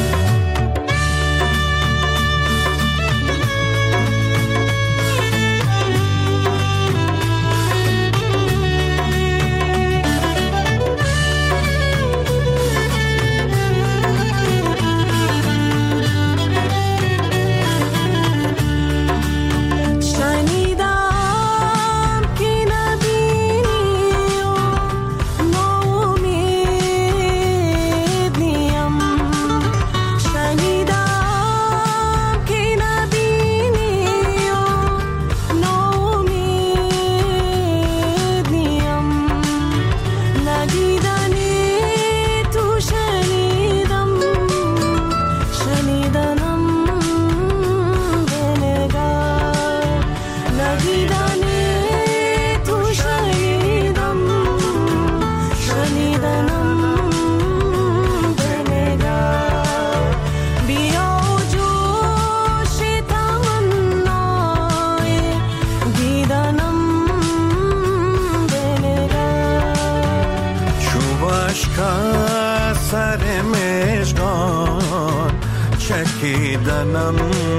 چکیدنم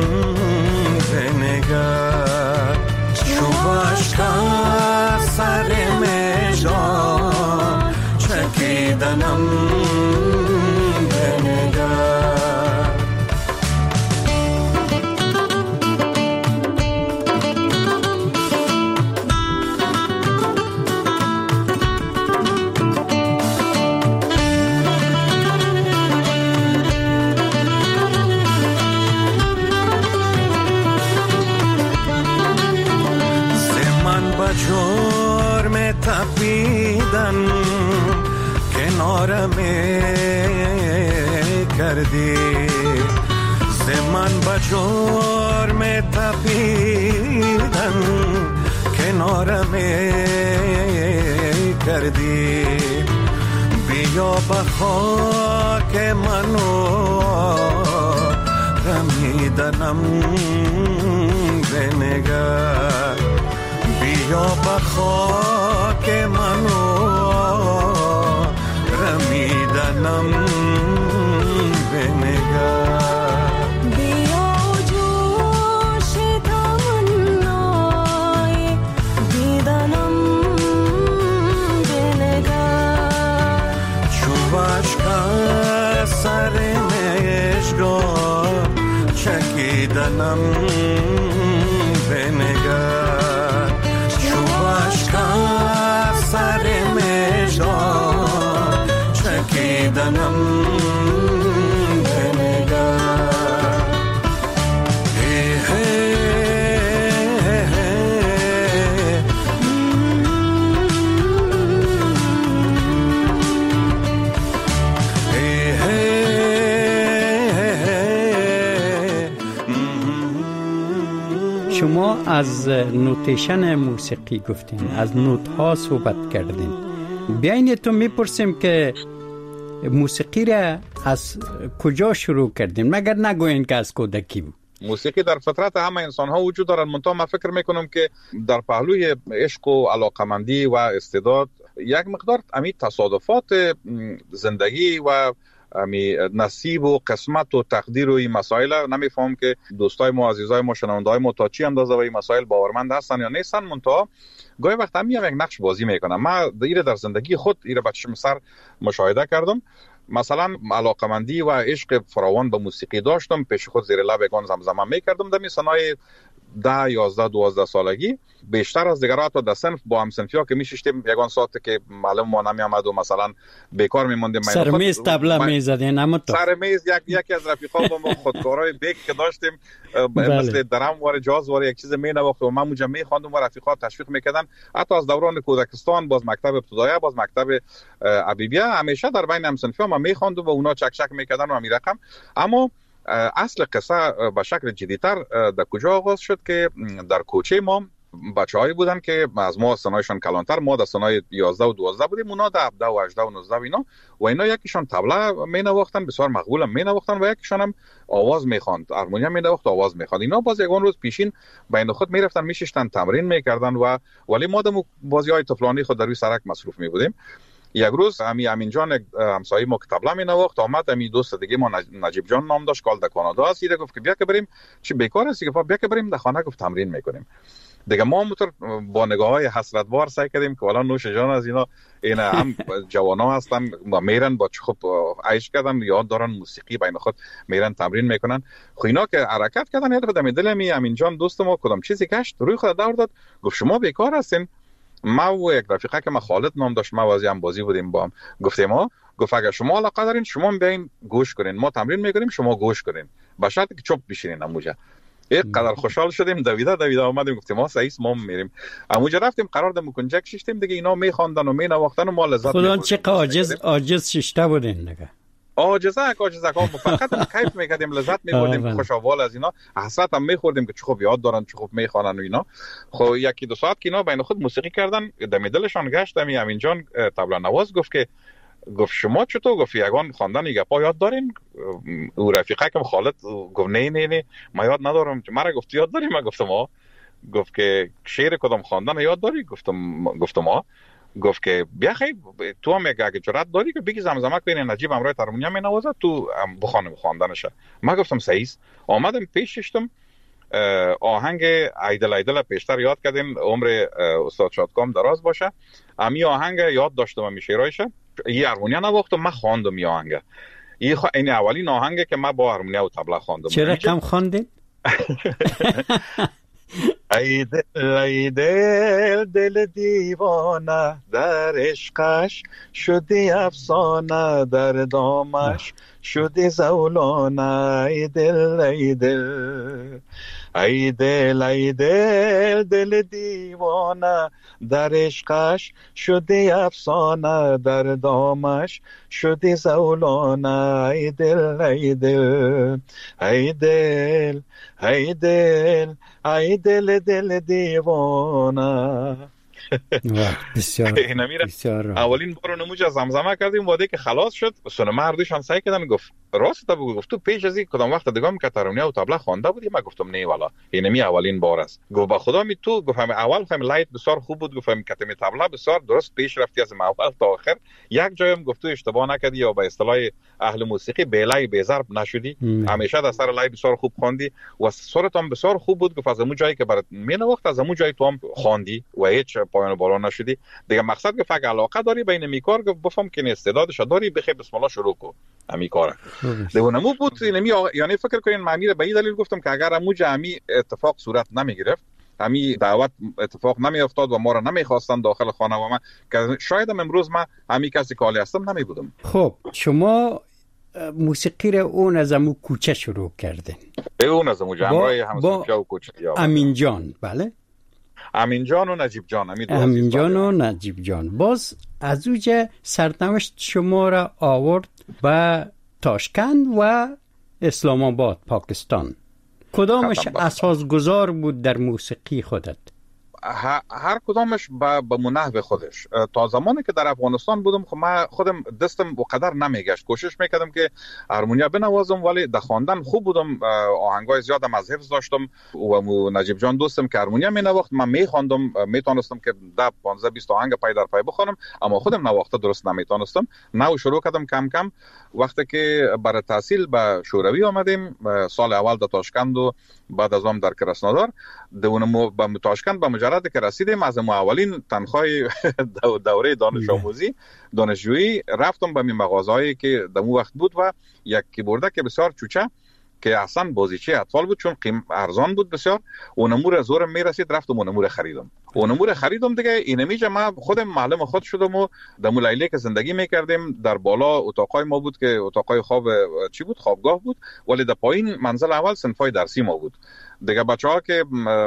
بنگر، چوبش که سر مژگان چکیدنم بنگر. جرم تپیدن کنارم کردی، زمان با جرم تپیدن کنارم کردی. بیا با خاک منو رمیدنم بنگر، بیا با خاک منو رمیدنم بنگر.
بیا جوش تمنای دیدنم بنگر،
چوبش که سر مژگان چکیدنم بنگر، چوبش که سر مژگان چکیدنم بنگر.
شما از نوتیشن موسیقی گفتین، از نوت ها صحبت کردین. بیاین تو میپرسیم که موسیقی را از کجا شروع کردین؟ مگر نگوین که از کودکی بود؟
موسیقی در فطرت همه انسان ها وجود دارد، منتها من فکر میکنم که در پهلوی عشق و علاقمندی و استعداد یک مقدار امی تصادفات زندگی و امی نصیب و قسمت و تقدیر و این مسائل نمیفهم که دوستای ما، عزیزای ما، شنوندای ما تا چی اندازه و این مسائل باورمند هستن یا نیستن. منتها گاهی وقت هم یک نقش بازی میکنم. من ایره در زندگی خود ایره بچشم سر مشاهده کردم. مثلا علاقمندی و عشق فراوان به موسیقی داشتم، پیش خود زیر لب یگان زمزمه میکردم. در می سنای ده یازده دوازده سالگی بیشتر از دیگرها تا در صنف با هم صنفیا که میشیشتیم یگان ساعت که معلم ما نمی آمد و مثلا بیکار میموندیم
سر میز طبله میزدین. اما تو
سر میز یک یکی از رفیقا با ما خودکارای بیک که داشتیم مثل درم واره جاز واره یک چیز می نواخت و من اونجا می خواندم و رفیقا تشویق میکردن. حتی از دوران کودکستان باز مکتب ابتدایی باز مکتب ابیبیه همیشه در بین هم صنفیا ما می خواندم و اونا چک چک میکردن و همین رقم. اما اصل قصه به شکل جدی‌تر در کجا آغاز شد که در کوچه ما بچه‌هایی بودن که از ما سنایشان کلانتر، ما در سنای یازده و دوازده بودیم، اونا در هفده و هجده و نوزده و اینا و اینا یکیشان طبله می نواختن، بسیار مقبول می نواختن و یکیشان هم آواز می‌خواند، هارمونیوم می نواخت، آواز می‌خواند. اینا باز یگان روز پیشین بین خود میرفتن میشیشتن تمرین میکردن و ولی ما دم بازی‌های طفلانی خود در روی سرک مصروف می بودیم. یک روز امی امین جان همسایه ما که طبله می نواخت آمد، امی دوست دیگه ما نجیب جان نام داشت، کال در کانادا است، یه گفت که بیا که بریم، چی بیکار هستی؟ گفت بیا که بریم در خانه، گفت تمرین میکنیم. دیگه ما موتور با نگاه‌های حسرتبار سعی کردیم که والا نوش جان از اینا، اینا هم جوانا هستن و میرن با خوب عیش کردن، یاد دارن موسیقی، بین خود میرن تمرین میکنن. خو اینا که حرکت کردن یاد دم دل می امین جان دوست ما کدام چیزی گشت روی خود دور داد، گفت شما بیکار هستین. ما و یک رفیقه که ما خالد نام داشت، ما وازی هم بازی بودیم با هم، گفتیم ما گفت اگر شما علاقه دارین شما بیاین گوش کنین، ما تمرین میکنیم شما گوش کنین، با شرطی که چوب بشینین. اموجا یک قدر خوشحال شدیم، دویدا دویدا اومدیم گفتیم ما سعیس ما میریم. اموجا رفتیم قرار دم کنجک شیشتیم دیگه، اینا میخواندن و مینواختن و ما لذت
خدا چه عاجز عاجز شیشته بودین دیگه.
عاجزه عاجزه کام فقط کیف میکردیم، لذت میبردیم، خوش احوال از اینا، حسرت هم میخوردیم که چه خوب یاد دارن، چه خوب میخوانن و اینا. خب یکی دو ساعت که اینا بین خود موسیقی کردن، دم دلشان گشت. امی امین جان طبله نواز گفت که گفت شما چطور؟ گفت یگان خواندن گپا یاد دارین؟ او رفیقه که خالد گفت نه نه نه ما یاد ندارم. مرا گفت یاد داریم؟ من گفتم ما. گفت که شعر کدام خواندن یاد داری؟ گفتم گفتم ما. گفت که بیا خیلی تو هم اگه جرأت داری که بگی زمزمه کنی، نجیب امروی هارمونیوم مینوازه تو بخوانم خواندنشه. من گفتم صحیح. آمدم پیششتم آهنگ ایدل ایدل پیشتر یاد کردیم، عمر استاد شادکام دراز باشه. امی آهنگ یاد داشتم، امی شعرایشه یه هارمونیوم نواختم، من خواندم این آهنگ. این خ... این اولین آهنگ که من با هارمونیوم و طبله خواندم.
چرا کم خواندید؟
ای دل ای دل دل دیوانه در عشقش شدی افسانه، در دامش شدی زولانه. ای دل ای دل ای دل ای دل دل دیوانه در عشقش شدی افسانه، در دامش شدی زولانه. ای دل ای دل ای دل ای دل ای دل دل دیوانه.
بسیار
بسیار اولین بار نموج زمزمه کردیم واده که خلاص شد. سن مردشان سعی کردن گفت راست تا بگو، گفت تو پیش از این کدام وقت دیگه که هارمونیوم و طبله خوانده بودی؟ من گفتم نه والا اینمی اولین بار است. گفت با خدا می تو گفتم اول خم لایت بسیار خوب بود، گفتم کتم طبله بسیار درست پیش رفتی از اول تا آخر. یک جایم گفت تو اشتباه نکردی یا به اصطلاح اهل موسیقی بلای به ضرب نشدی، همیشه در سر لای بسیار خوب خواندی و صورت هم بسیار خوب بود. گفت از اون جایی که برات مینوخت از اون جایی تو هم خواندی و هیچ پایان بالا نشدی دیگه. مقصد که فقط علاقه داری بین میکار، گفت بفهم که استعدادش داری، بخیر بسم الله شروع کو امی کار. دیگه نمو بود نمی یعنی فکر کنین معنی رو به این دلیل گفتم که اگر امو جمعی اتفاق صورت نمی گرفت، همی دعوت اتفاق نمی افتاد و ما رو نمی خواستن داخل خانه و من که شاید امروز من همی کسی کالی هستم نمی بودم.
خب شما موسیقی رو اون از امو کوچه شروع کردین؟
اون از امو جمعی همسایه و کوچه.
امین جان بله؟
امین جان و نجیب جان.
امین جان و نجیب جان. باز از اوجه سرنوشت شما را آورد به تاشکند و اسلام آباد پاکستان. کدامش اساس گذار بود در موسیقی خودت؟
هر کدامش به منحو خودش. تا زمانی که در افغانستان بودم خب من خودم دستم و قدر نمیگشت، کوشش میکردم که هارمونیا بنوازم، ولی در خواندن خوب بودم، آهنگای زیادم از حفظ داشتم و نجیب جان دوستم که هارمونیا مینواخت من میخواندم، میتونستم که ده پانزده بیست آهنگ پای در پای بخونم، اما خودم نواخته درست نمیتونستم. نو شروع کردم کم کم. وقتی که برای تحصیل به شوروی آمدیم سال اول در تاشکند و بعد از آن در کراسنودار، دونم به تاشکند به مجرد که رسیدیم از اولین تنخواه دوره دانش آموزی دانشجویی رفتم به می مغازه‌ای که در اون وقت بود و یک کیبوردک بسیار چوچه که اصلا بازیچه اطفال بود، چون قیم ارزان بود بسیار، اونمور از زورم میرسید، رفتم اونمور خریدم. اونمور خریدم دیگه. اینمیجه من خودم معلم خود شدم و در مولیله که زندگی میکردیم در بالا اتاقای ما بود که اتاقای خواب چی بود، خوابگاه بود، ولی در پایین منزل اول صنفای درسی ما بود دیگه. بچه‌ها که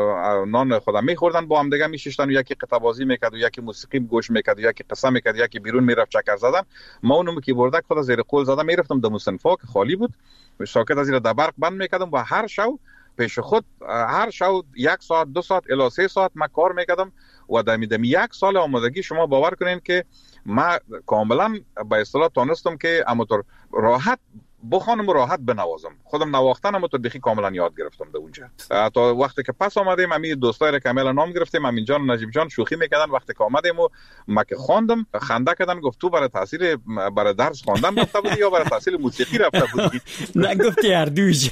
نان خودم میخوردن با هم دیگه میشیشتن و یکی قطعه بازی میکرد و یکی موسیقی گوش میکرد و یکی قصه میکرد، یکی بیرون میرفت چکر زدن. ما اونم کیبوردک خود زیر قول زدم میرفتم در صنفا که خالی بود، ساکت از زیر دبرق بند میکردم و هر شو پیش خود هر شو یک ساعت دو ساعت الی سه ساعت من کار میکردم و در میدم یک سال آمادگی شما باور کنین که من کاملا به اصطلاح تونستم که اماتور راحت بخوانم و راحت بنوازم. خودم نواختن اماتور بخی کاملا یاد گرفتم در اونجا. تا وقتی که پس آمدیم امی دوستای را کاملا نام گرفتیم، امین جان و نجیب جان شوخی میکردن وقتی که آمدیم و ما که خواندم خنده کردن، گفت تو برای تحصیل برای درس خواندن رفته بودی یا برای تحصیل موسیقی رفته بودی؟
نه گفتی هردوش.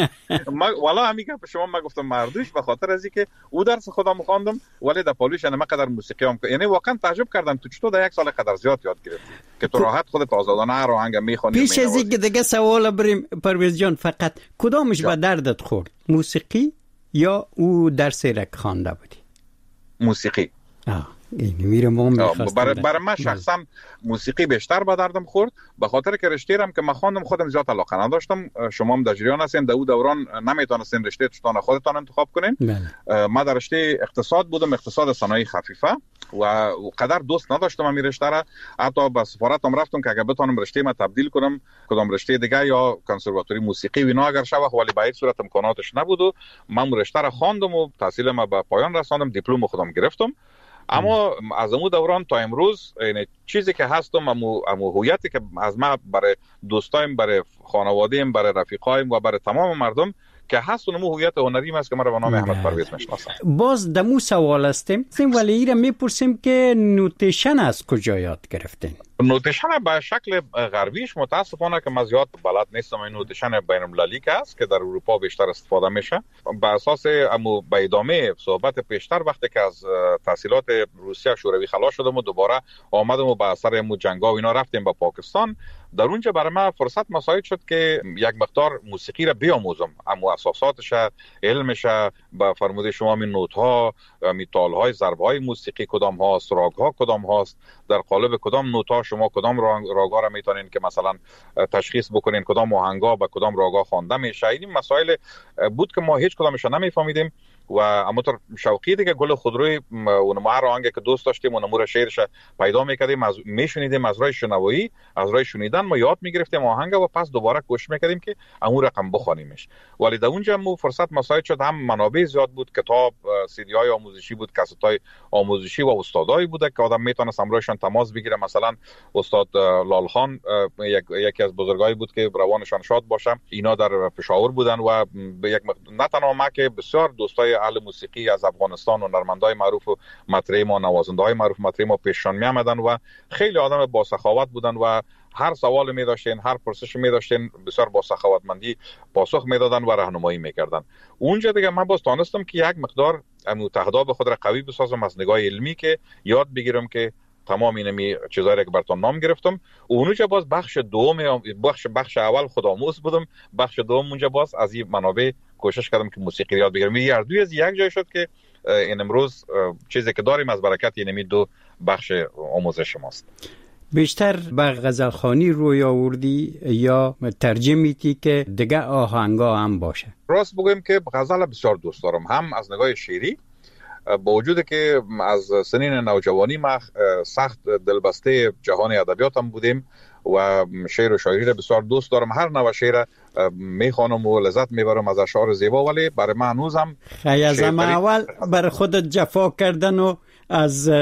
ما والا همین که شما ما گفتم مردوش به خاطر از اینکه او درس خودم خواندم ولی در پالوش انا قدر موسیقی هم، یعنی واقعا تعجب کردم تو چطور در یک سال قدر زیاد یاد گرفتی که تو راحت خودت آزادانه هر آهنگ میخونی.
پیش از اینکه دیگه سوال بریم پرویز جان، فقط کدامش به دردت خورد، موسیقی یا او درس را خوانده بودی؟
موسیقی.
آه اینو میره ما می‌خواستم.
برای برای من شخصا موسیقی بیشتر به دردم خورد، به خاطر که رشته رم که من خواندم خودم زیاد علاقه نداشتم. شما هم در جریان هستین در اون دوران نمیتونستین رشته تون خودتون انتخاب کنین. من در رشته اقتصاد بودم، اقتصاد صنایع خفیفه و قدر دوست نداشتم همین رشته را. حتی به سفارتم رفتم که اگه بتونم رشته ما تبدیل کنم کدام رشته دیگه یا کنسرواتوری موسیقی و اینا اگر شوه، ولی به هیچ صورت امکاناتش نبود و من رشته را خواندم و تحصیل ما به پایان رساندم، دیپلم خودم گرفتم. اما از اون دوران تا امروز این چیزی که هستم، امو امو هویتی که از ما برای دوستایم، برای خانواده‌ام، برای رفیقایم و برای تمام مردم که هست، اونم هویت هنریم است که ما رو به نام احمد پرویز میشناسن.
باز دمو سوال هستیم ولی ایرا میپرسیم که نوتیشن از کجا یاد گرفتین؟
نوتیشن به شکل غربیش متاسفانه که من زیاد بلد نیستم. این نوتیشن بین المللی که است که در اروپا بیشتر استفاده میشه. به اساس امو به ادامه صحبت پیشتر وقتی که از تحصیلات روسیه شوروی خلاص شدم و دوباره آمدم و به اثر امو جنگا و اینا رفتیم به پاکستان، در اونجا برای من فرصت مساعد شد که یک مقدار موسیقی را بیاموزم، اما اساساتش، علمش، به فرموده شما می نوت ها، می تال های، ضرب های موسیقی کدام هاست، راگ ها کدام هاست، در قالب کدام نوت ها شما کدام راگ ها را میتونین که مثلا تشخیص بکنین کدام آهنگا با کدام راگ ها خوانده میشه. این مسائل بود که ما هیچ کدامش نمیفهمیدیم و اما تر شوقی دیگه گل خودروی اون ما آهنگی که دوست داشتیم اون امور شعرش پیدا میکردیم، از میشنیدیم، از راه شنوایی، از راه شنیدن ما یاد میگرفتیم آهنگ و پس دوباره گوش میکردیم که اون رقم بخونیمش. ولی در اونجا مو فرصت مساعد شد، هم منابع زیاد بود، کتاب، سی دی های آموزشی بود، کست های آموزشی و استادایی بود که آدم میتونه امروزشون تماس بگیره. مثلا استاد لال خان یک یکی از بزرگایی بود که روانشان شاد باشه، اینا در پشاور بودن و به یک نه تنها ما که بسیار دوستای اهل موسیقی از افغانستان و نرمندای معروف و مطرح ما، نوازنده‌های معروف مطرح ما پیششان می آمدن و خیلی آدم با سخاوت بودن و هر سوال می داشتین، هر پرسش می داشتین، بسیار با سخاوتمندی پاسخ می دادن و راهنمایی می کردن. اونجا دیگه من باز تونستم که یک مقدار متحدا خود را قوی بسازم از نگاه علمی که یاد بگیرم که تمام اینمی چیزایی که براتون نام گرفتم. و اونجا باز بخش دوم، بخش بخش اول خودآموز بودم، بخش دوم اونجا باز از این منابع کوشش کردم که موسیقی یاد بگیرم. این هر دوی از یک جای شد که این امروز چیزی که داریم از برکت اینمی دو بخش آموزش ماست.
بیشتر به غزلخوانی روی آوردی یا ترجمه‌ای که دیگه آهنگا هم باشه؟ راست
بگویم که غزل بسیار دوست دارم، هم از نگاه شعری، با وجود که از سنین نوجوانی ما سخت دلبسته جهان ادبیات هم بودیم و شعر و شاعری را بسیار دوست دارم. هر نوع شعر میخوانم و لذت میبرم از اشعار زیبا، ولی برای من هنوزم
خیلی از اول بر خودت جفا کردن و از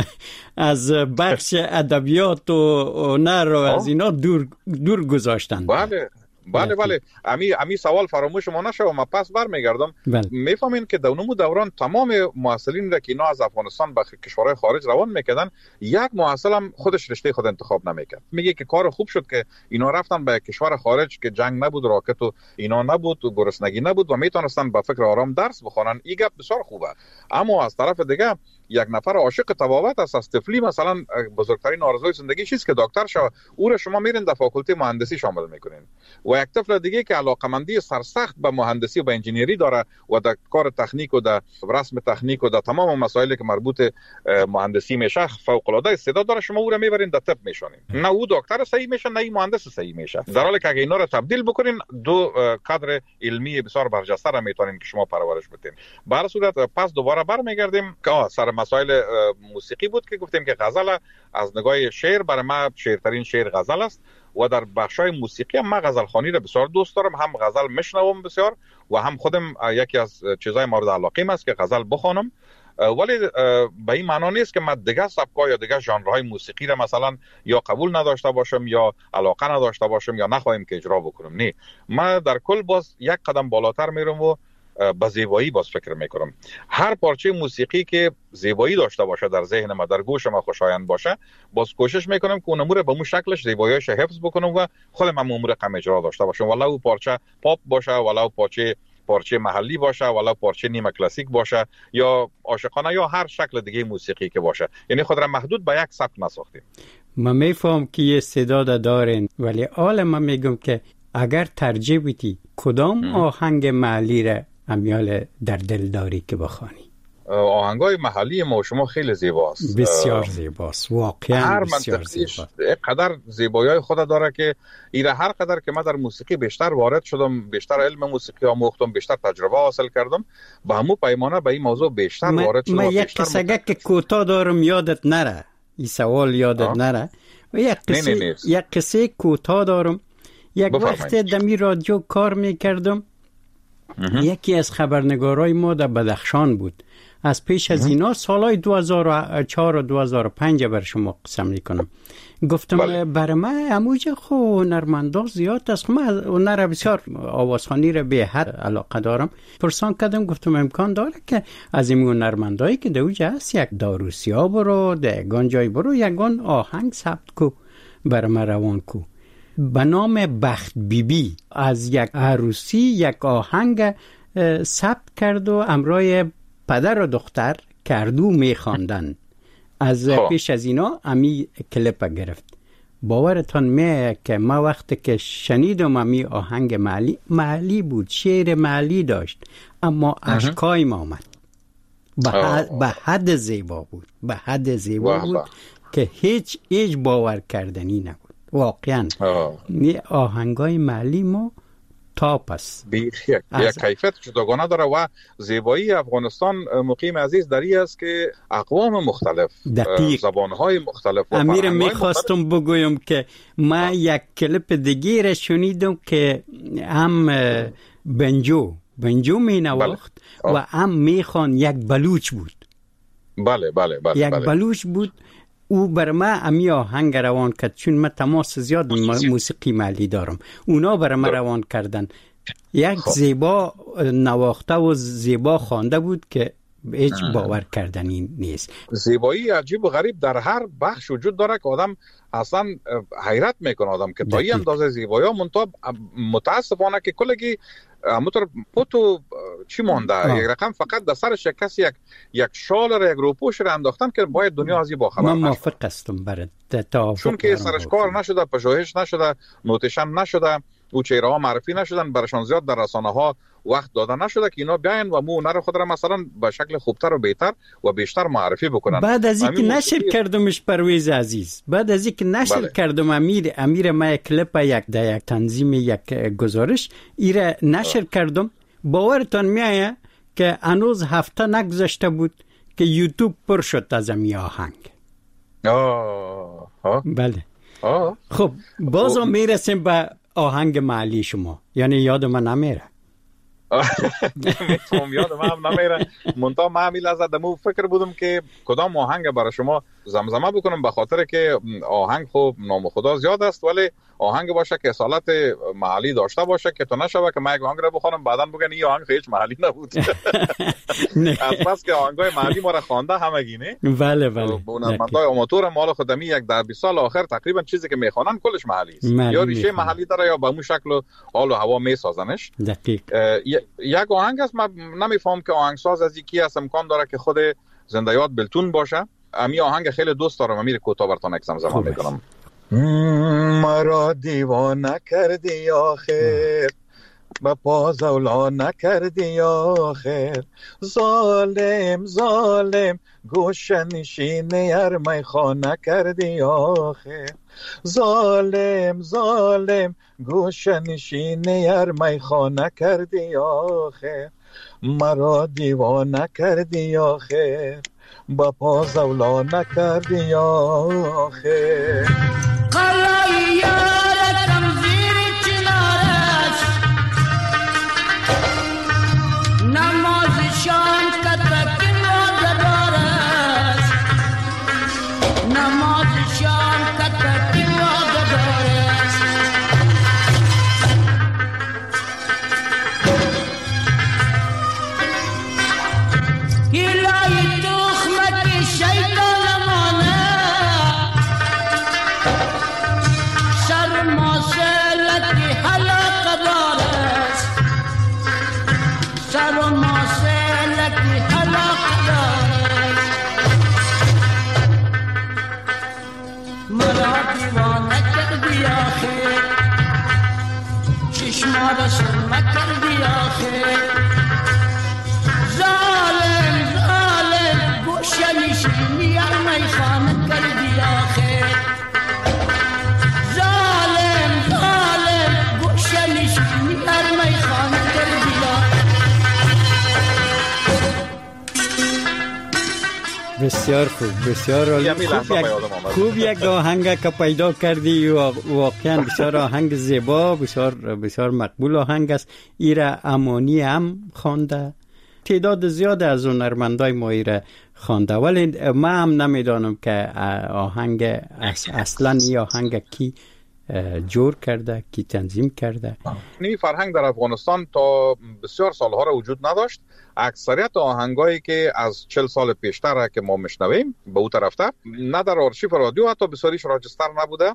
از بخش ادبیات و هنر و از اینا دور دور گذاشتن.
بله بله بله امی امی سوال فراموش ما نشه و ما پس برمیگردم. میفهمین که در اون دوران تمام محصلین را که اینا از افغانستان به کشورهای خارج روان میکردن، یک محصل هم خودش رشته خود انتخاب نمیکرد. میگه که کار خوب شد که اینا رفتن به کشور خارج که جنگ نبود، راکت و اینا نبود و گرسنگی نبود و میتونستن با فکر آرام درس بخونن. این گپ بسیار خوبه. اما از طرف دیگه یک نفر عاشق طبابت است، از طفلی مثلا بزرگترین آرزوی زندگی چیست که دکتر شود، او را شما میرین در فاکولته مهندسی شامل میکنین. و یک طفل دیگه که علاقمندی سرسخت به مهندسی و به انجینیری داره و در کار تکنیک و در رسم تکنیک و در تمام مسائلی که مربوط مهندسی میشه فوق العاده استعداد داره، شما او را میبرین در طب میشونین. نه او دکتر صحیح میشه نه این مهندس صحیح میشه. در حالی که اگه اینا را تبدیل بکنین، دو کادر علمی بسیار برجسته را میتونین که شما پرورش بدین. به هر صورت پس دوباره برمیگردیم که سر مسائل موسیقی بود که گفتیم که غزل از نگاه شعر برای ما شعرترین شعر غزل است و در بخشای موسیقی هم من غزل خوانی را بسیار دوست دارم. هم غزل میشنوم بسیار و هم خودم یکی از چیزای مورد علاقه است که غزل بخوانم، ولی به این معنا نیست که من دیگه سبکا یا دیگه ژانرهای موسیقی را مثلا یا قبول نداشته باشم یا علاقه نداشته باشم یا نخواهیم که اجرا بکنم. نه، من در کل باز یک قدم بالاتر میرم و به زیبایی باز فکر میکنم. هر پارچه موسیقی که زیبایی داشته باشه در ذهن ما، در گوش ما خوشایند باشه، باز کوشش میکنم که اون امور به اون شکلش زیباییش حفظ بکنم و خودم هم امور کم اجرا داشته باشم، ولو پارچه پاپ باشه، ولو پارچه پارچه محلی باشه، ولو پارچه نیمه کلاسیک باشه یا عاشقانه یا هر شکل دیگه موسیقی که باشه. یعنی خود را محدود به یک سبک نساختیم.
من میفهم که یه استعداد دارین، ولی حالا من میگم که اگر ترجیح بدی کدام آهنگ محلی را امیال در دل داری که بخوانی؟
آهنگای محلی ما و شما خیلی زیباست،
بسیار زیباست، واقعا
هر
بسیار زیباست.
قدر زیبایی خود داره که ایره هر قدر که من در موسیقی بیشتر وارد شدم، بیشتر علم موسیقی آموختم، بیشتر تجربه حاصل کردم، با همون پیمانه به این موضوع بیشتر وارد شدم.
من یک قصه که کوتاه دارم یادت نره، این سوال یادت آه. نره و یک قصه نه نه یک قصه کوتاه دارم. یک وقت دمی رادیو کار میکردم، یکی از خبرنگارای ما در بدخشان بود. از پیش از اینا سالهای دو هزار و چهار و دو هزار و پنج بر شما قسم میکنم. گفتم بله. برای من اموجه خو هنرمندا زیاد است، من هنر بسیار آوازخوانی را به حد علاقه دارم. پرسان کردم، گفتم امکان داره که از این هنرمندایی که دوجه هست یک داروسیا برو، دگان جای برو یگان آهنگ ثبت کو برای من روان کو به نام بخت بیبی بی. از یک عروسی یک آهنگ ثبت کرد و امرای پدر و دختر کردو میخواندن. از پیش از اینا امی کلیپ گرفت. باورتان میه که ما وقتی که شنیدم امی آهنگ محلی محلی بود، شعر محلی داشت، اما اشکای ما آمد. به حد, به حد زیبا بود، به حد زیبا بود که هیچ هیچ باور کردنی نبود. واقعا آهنگای محلی ما تاپ است.
بیخ یک کیفیت جداگانه داره و زیبایی افغانستان مقیم عزیز دری است که اقوام مختلف، زبانهای مختلف.
امیر میخواستم بگویم که ما یک کلیپ دیگه را شنیدم که هم بنجو بنجو می نواخت بله. و هم میخوان یک بلوچ بود.
بله بله بله
یک
بله.
بلوچ بود. او بر ما امی آهنگ روان کرد، چون من تماس زیاد موسیقی محلی دارم، اونا بر ما روان کردن. یک زیبا نواخته و زیبا خوانده بود که هیچ باور کردنی نیست.
زیبایی عجیب و غریب در هر بخش وجود داره که آدم اصلا حیرت میکنه آدم که تا این اندازه زیبایی ها منتها متاسفانه که کلگی همونطور پوتو چی مونده، یک رقم فقط در سرش کسی یک یک شال را یک روپوش را انداختن که باید دنیا از این باخبر نشه.
من موافق هستم برات،
چون که سرش کار نشده، پژوهش نشده، نوتیشن نشده، او چهره ها معرفی نشدن، برشان زیاد در رسانه ها وقت داده نشده که اینا بیاین و مو هنر خود را مثلا به شکل خوبتر و بهتر و بیشتر معرفی بکنن.
بعد از اینکه نشر کردمش پرویز عزیز، بعد از اینکه نشر بله. کردم امیر امیر ما کلیپ یک در یک تنظیم یک گزارش ایره نشر کردم، باورتان میایه که هنوز هفته نگذشته بود که یوتیوب پر شد از این آهنگ.
آه ها
بله.
آه.
خب بازم میرسیم به آهنگ محلی شما، یعنی یاد من نمیره.
میتونم یاد من هم نمیره. منتها من همی لحظه دمو فکر بودم که کدام آهنگ برای شما زمزمه بکنم، به خاطر که آهنگ خوب نام خدا زیاد است، ولی آهنگ باشه که اصالت محلی داشته باشه که تو نشوه که من یک آهنگ را بخونم بعداً بگن این آهنگ هیچ محلی نبود. از بس که آهنگای محلی ما را خوانده همگی نه.
بله بله.
هنرمندای آماتور مال خودمی یک در بیست سال آخر تقریبا چیزی که میخوانن کلش محلی است، یا ریشه محلی داره یا به اون شکل و حال و هوا میسازنش.
دقیق.
یک آهنگ است، من نمیفهم که آهنگساز از یکی است، امکان داره که خود زنده یاد بلتون باشه. امی آهنگ خیلی دوست دارم، امیر کوتاه براتون یک زمزمه میکنم. مرا دیوانه کردی آخر، به پا زولا نکردی آخر، ظالم ظالم گوش نشینه ار میخانه کردی آخر، ظالم ظالم گوش نشینه ار میخانه کردی آخر، مرا دیوانه کردی آخر، با پا زولا نکردی آخر.
قلعی یارتم زیر چنارش، نماز شام کتک وادارش، نماز شام کتک وادارش، هلای تخمک شیطان مانه، سر ماسلتی حلق دارست، سر ماسلتی حلق دارست، مرا دیوانه کردی آخر، چشما را سرمه کردی آخر، ظالم ظالم گوشه نشینی ار میخانه کردی آخر، ظالم ظالم گوشه نشینی ار میخانه کردی آخر.
بسیار خوب، بسیار عالی. خوب یک خوب یک آهنگ که پیدا کردی و واقعا بسیار آهنگ زیبا، بسیار بسیار مقبول آهنگ است. ایره امانی هم خوانده، تعداد زیاد از هنرمندای ما ایره خوانده، ولی من هم نمیدانم که آهنگ اصلا این آهنگ کی جور کرده، کی تنظیم کرده.
این فرهنگ در افغانستان تا بسیار سالها را وجود نداشت. اکثریت آهنگایی که از چهل سال پیشتر که ما میشنویم به اون طرف تا نه در آرشیو رادیو حتی بسیاریش راجستر نبوده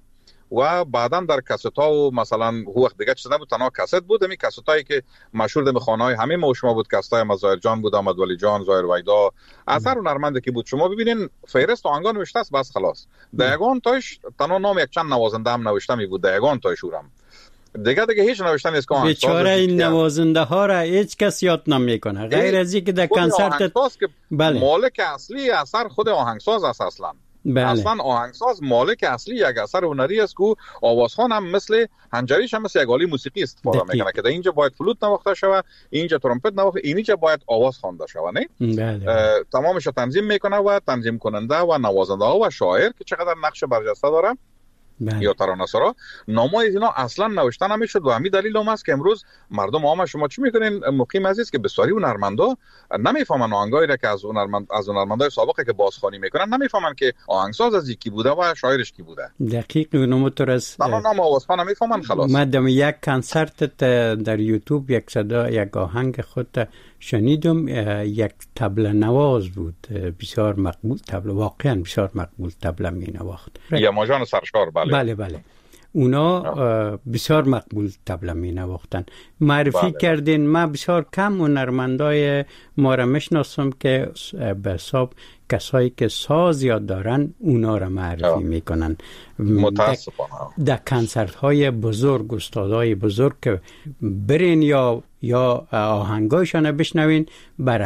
و بعداً در کست ها و مثلا وقت دیگه چیز نبود، تنها کست بود. همین کست هایی که مشهور در خانه های همه ما و شما بود، کست های مظاهر جان بود، احمد ولی جان، ظاهر ویدا، اثر هنرمنده که بود. شما ببینین فهرست آهنگا نوشته است بس خلاص. دیگان تاش تنها نام یک چند نوازنده هم نوشته می بود، دیگان تاش اورم دیگه دیگه هیچ نوشته نیست که
بیچاره این نوازنده ها را هیچ کس یاد نمیکنه، غیر از اینکه در کنسرت
بله. مالک اصلی اثر خود آهنگساز است اصلا. بله. اصلا آهنگساز مالک اصلی یک اثر هنری است که آوازخوان هم مثل حنجریش هم مثل یک آله موسیقی استفاده میکنه که در اینجا باید فلوت نواخته شوه، اینجا ترومپت نواخته، اینجا باید آواز خوانده شوه، نه؟ بله. تمامش تنظیم میکنه و تنظیم کننده و نوازنده ها و شاعر که چقدر نقش برجسته داره. بله. یا ترانه‌سرا نامای اینا اصلا نوشته نمیشد و همین دلیل هم است که امروز مردم عام شما چی میکنین مقیم عزیز که بسیاری هنرمندا نمیفهمن آهنگایی را که از هنرمند از هنرمندای سابقه که بازخوانی میکنن نمیفهمن که آهنگساز از کی بوده و شاعرش کی بوده.
دقیق نموتر از
نام نام آوازخوان نمیفهمن خلاص.
مدام یک کنسرت در یوتیوب یک صدا یک آهنگ خود شنیدم، یک طبله نواز بود بسیار مقبول، طبله واقعا بسیار مقبول طبله می نواخت.
یا ماجان سرشار. بله
بله بله اونا بسیار مقبول طبله می نواختن. معرفی بله. کردین. من بسیار کم هنرمندای ما را میشناسم که به حساب کسایی که ساز یاد دارن اونا را معرفی میکنن.
متاسفانه
در کنسرت های بزرگ استادای بزرگ که برین یا یا آهنگایشان بشنوین، بر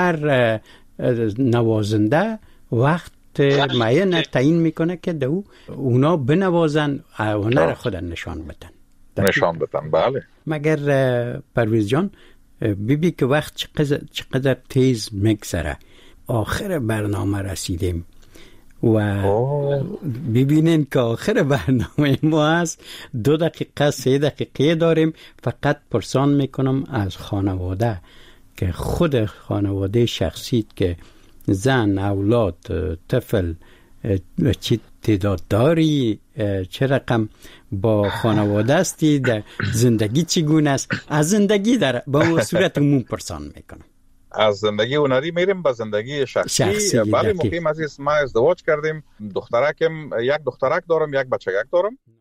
هر نوازنده وقت معین تعیین میکنه که دو اونا بنوازن هنر خود نشان بدن
نشان بدن. بله.
مگر پرویز جان بیبی که وقت چقدر, چقدر تیز میگذره، آخر برنامه رسیدیم و ببینین که آخر برنامه ما هست، دو دقیقه سه دقیقه داریم. فقط پرسان میکنم از خانواده که خود خانواده شخصیت که زن، اولاد، طفل چی تعداد داری، چه رقم با خانواده استی، در زندگی چگونه است، از زندگی در با صورت عموم پرسان میکنم.
از زندگی هنری میریم به زندگی شخصی.
شخصی
بله مقیم عزیز، ما ازدواج کردیم، دخترکم یک دخترک دارم، یک بچگک دارم.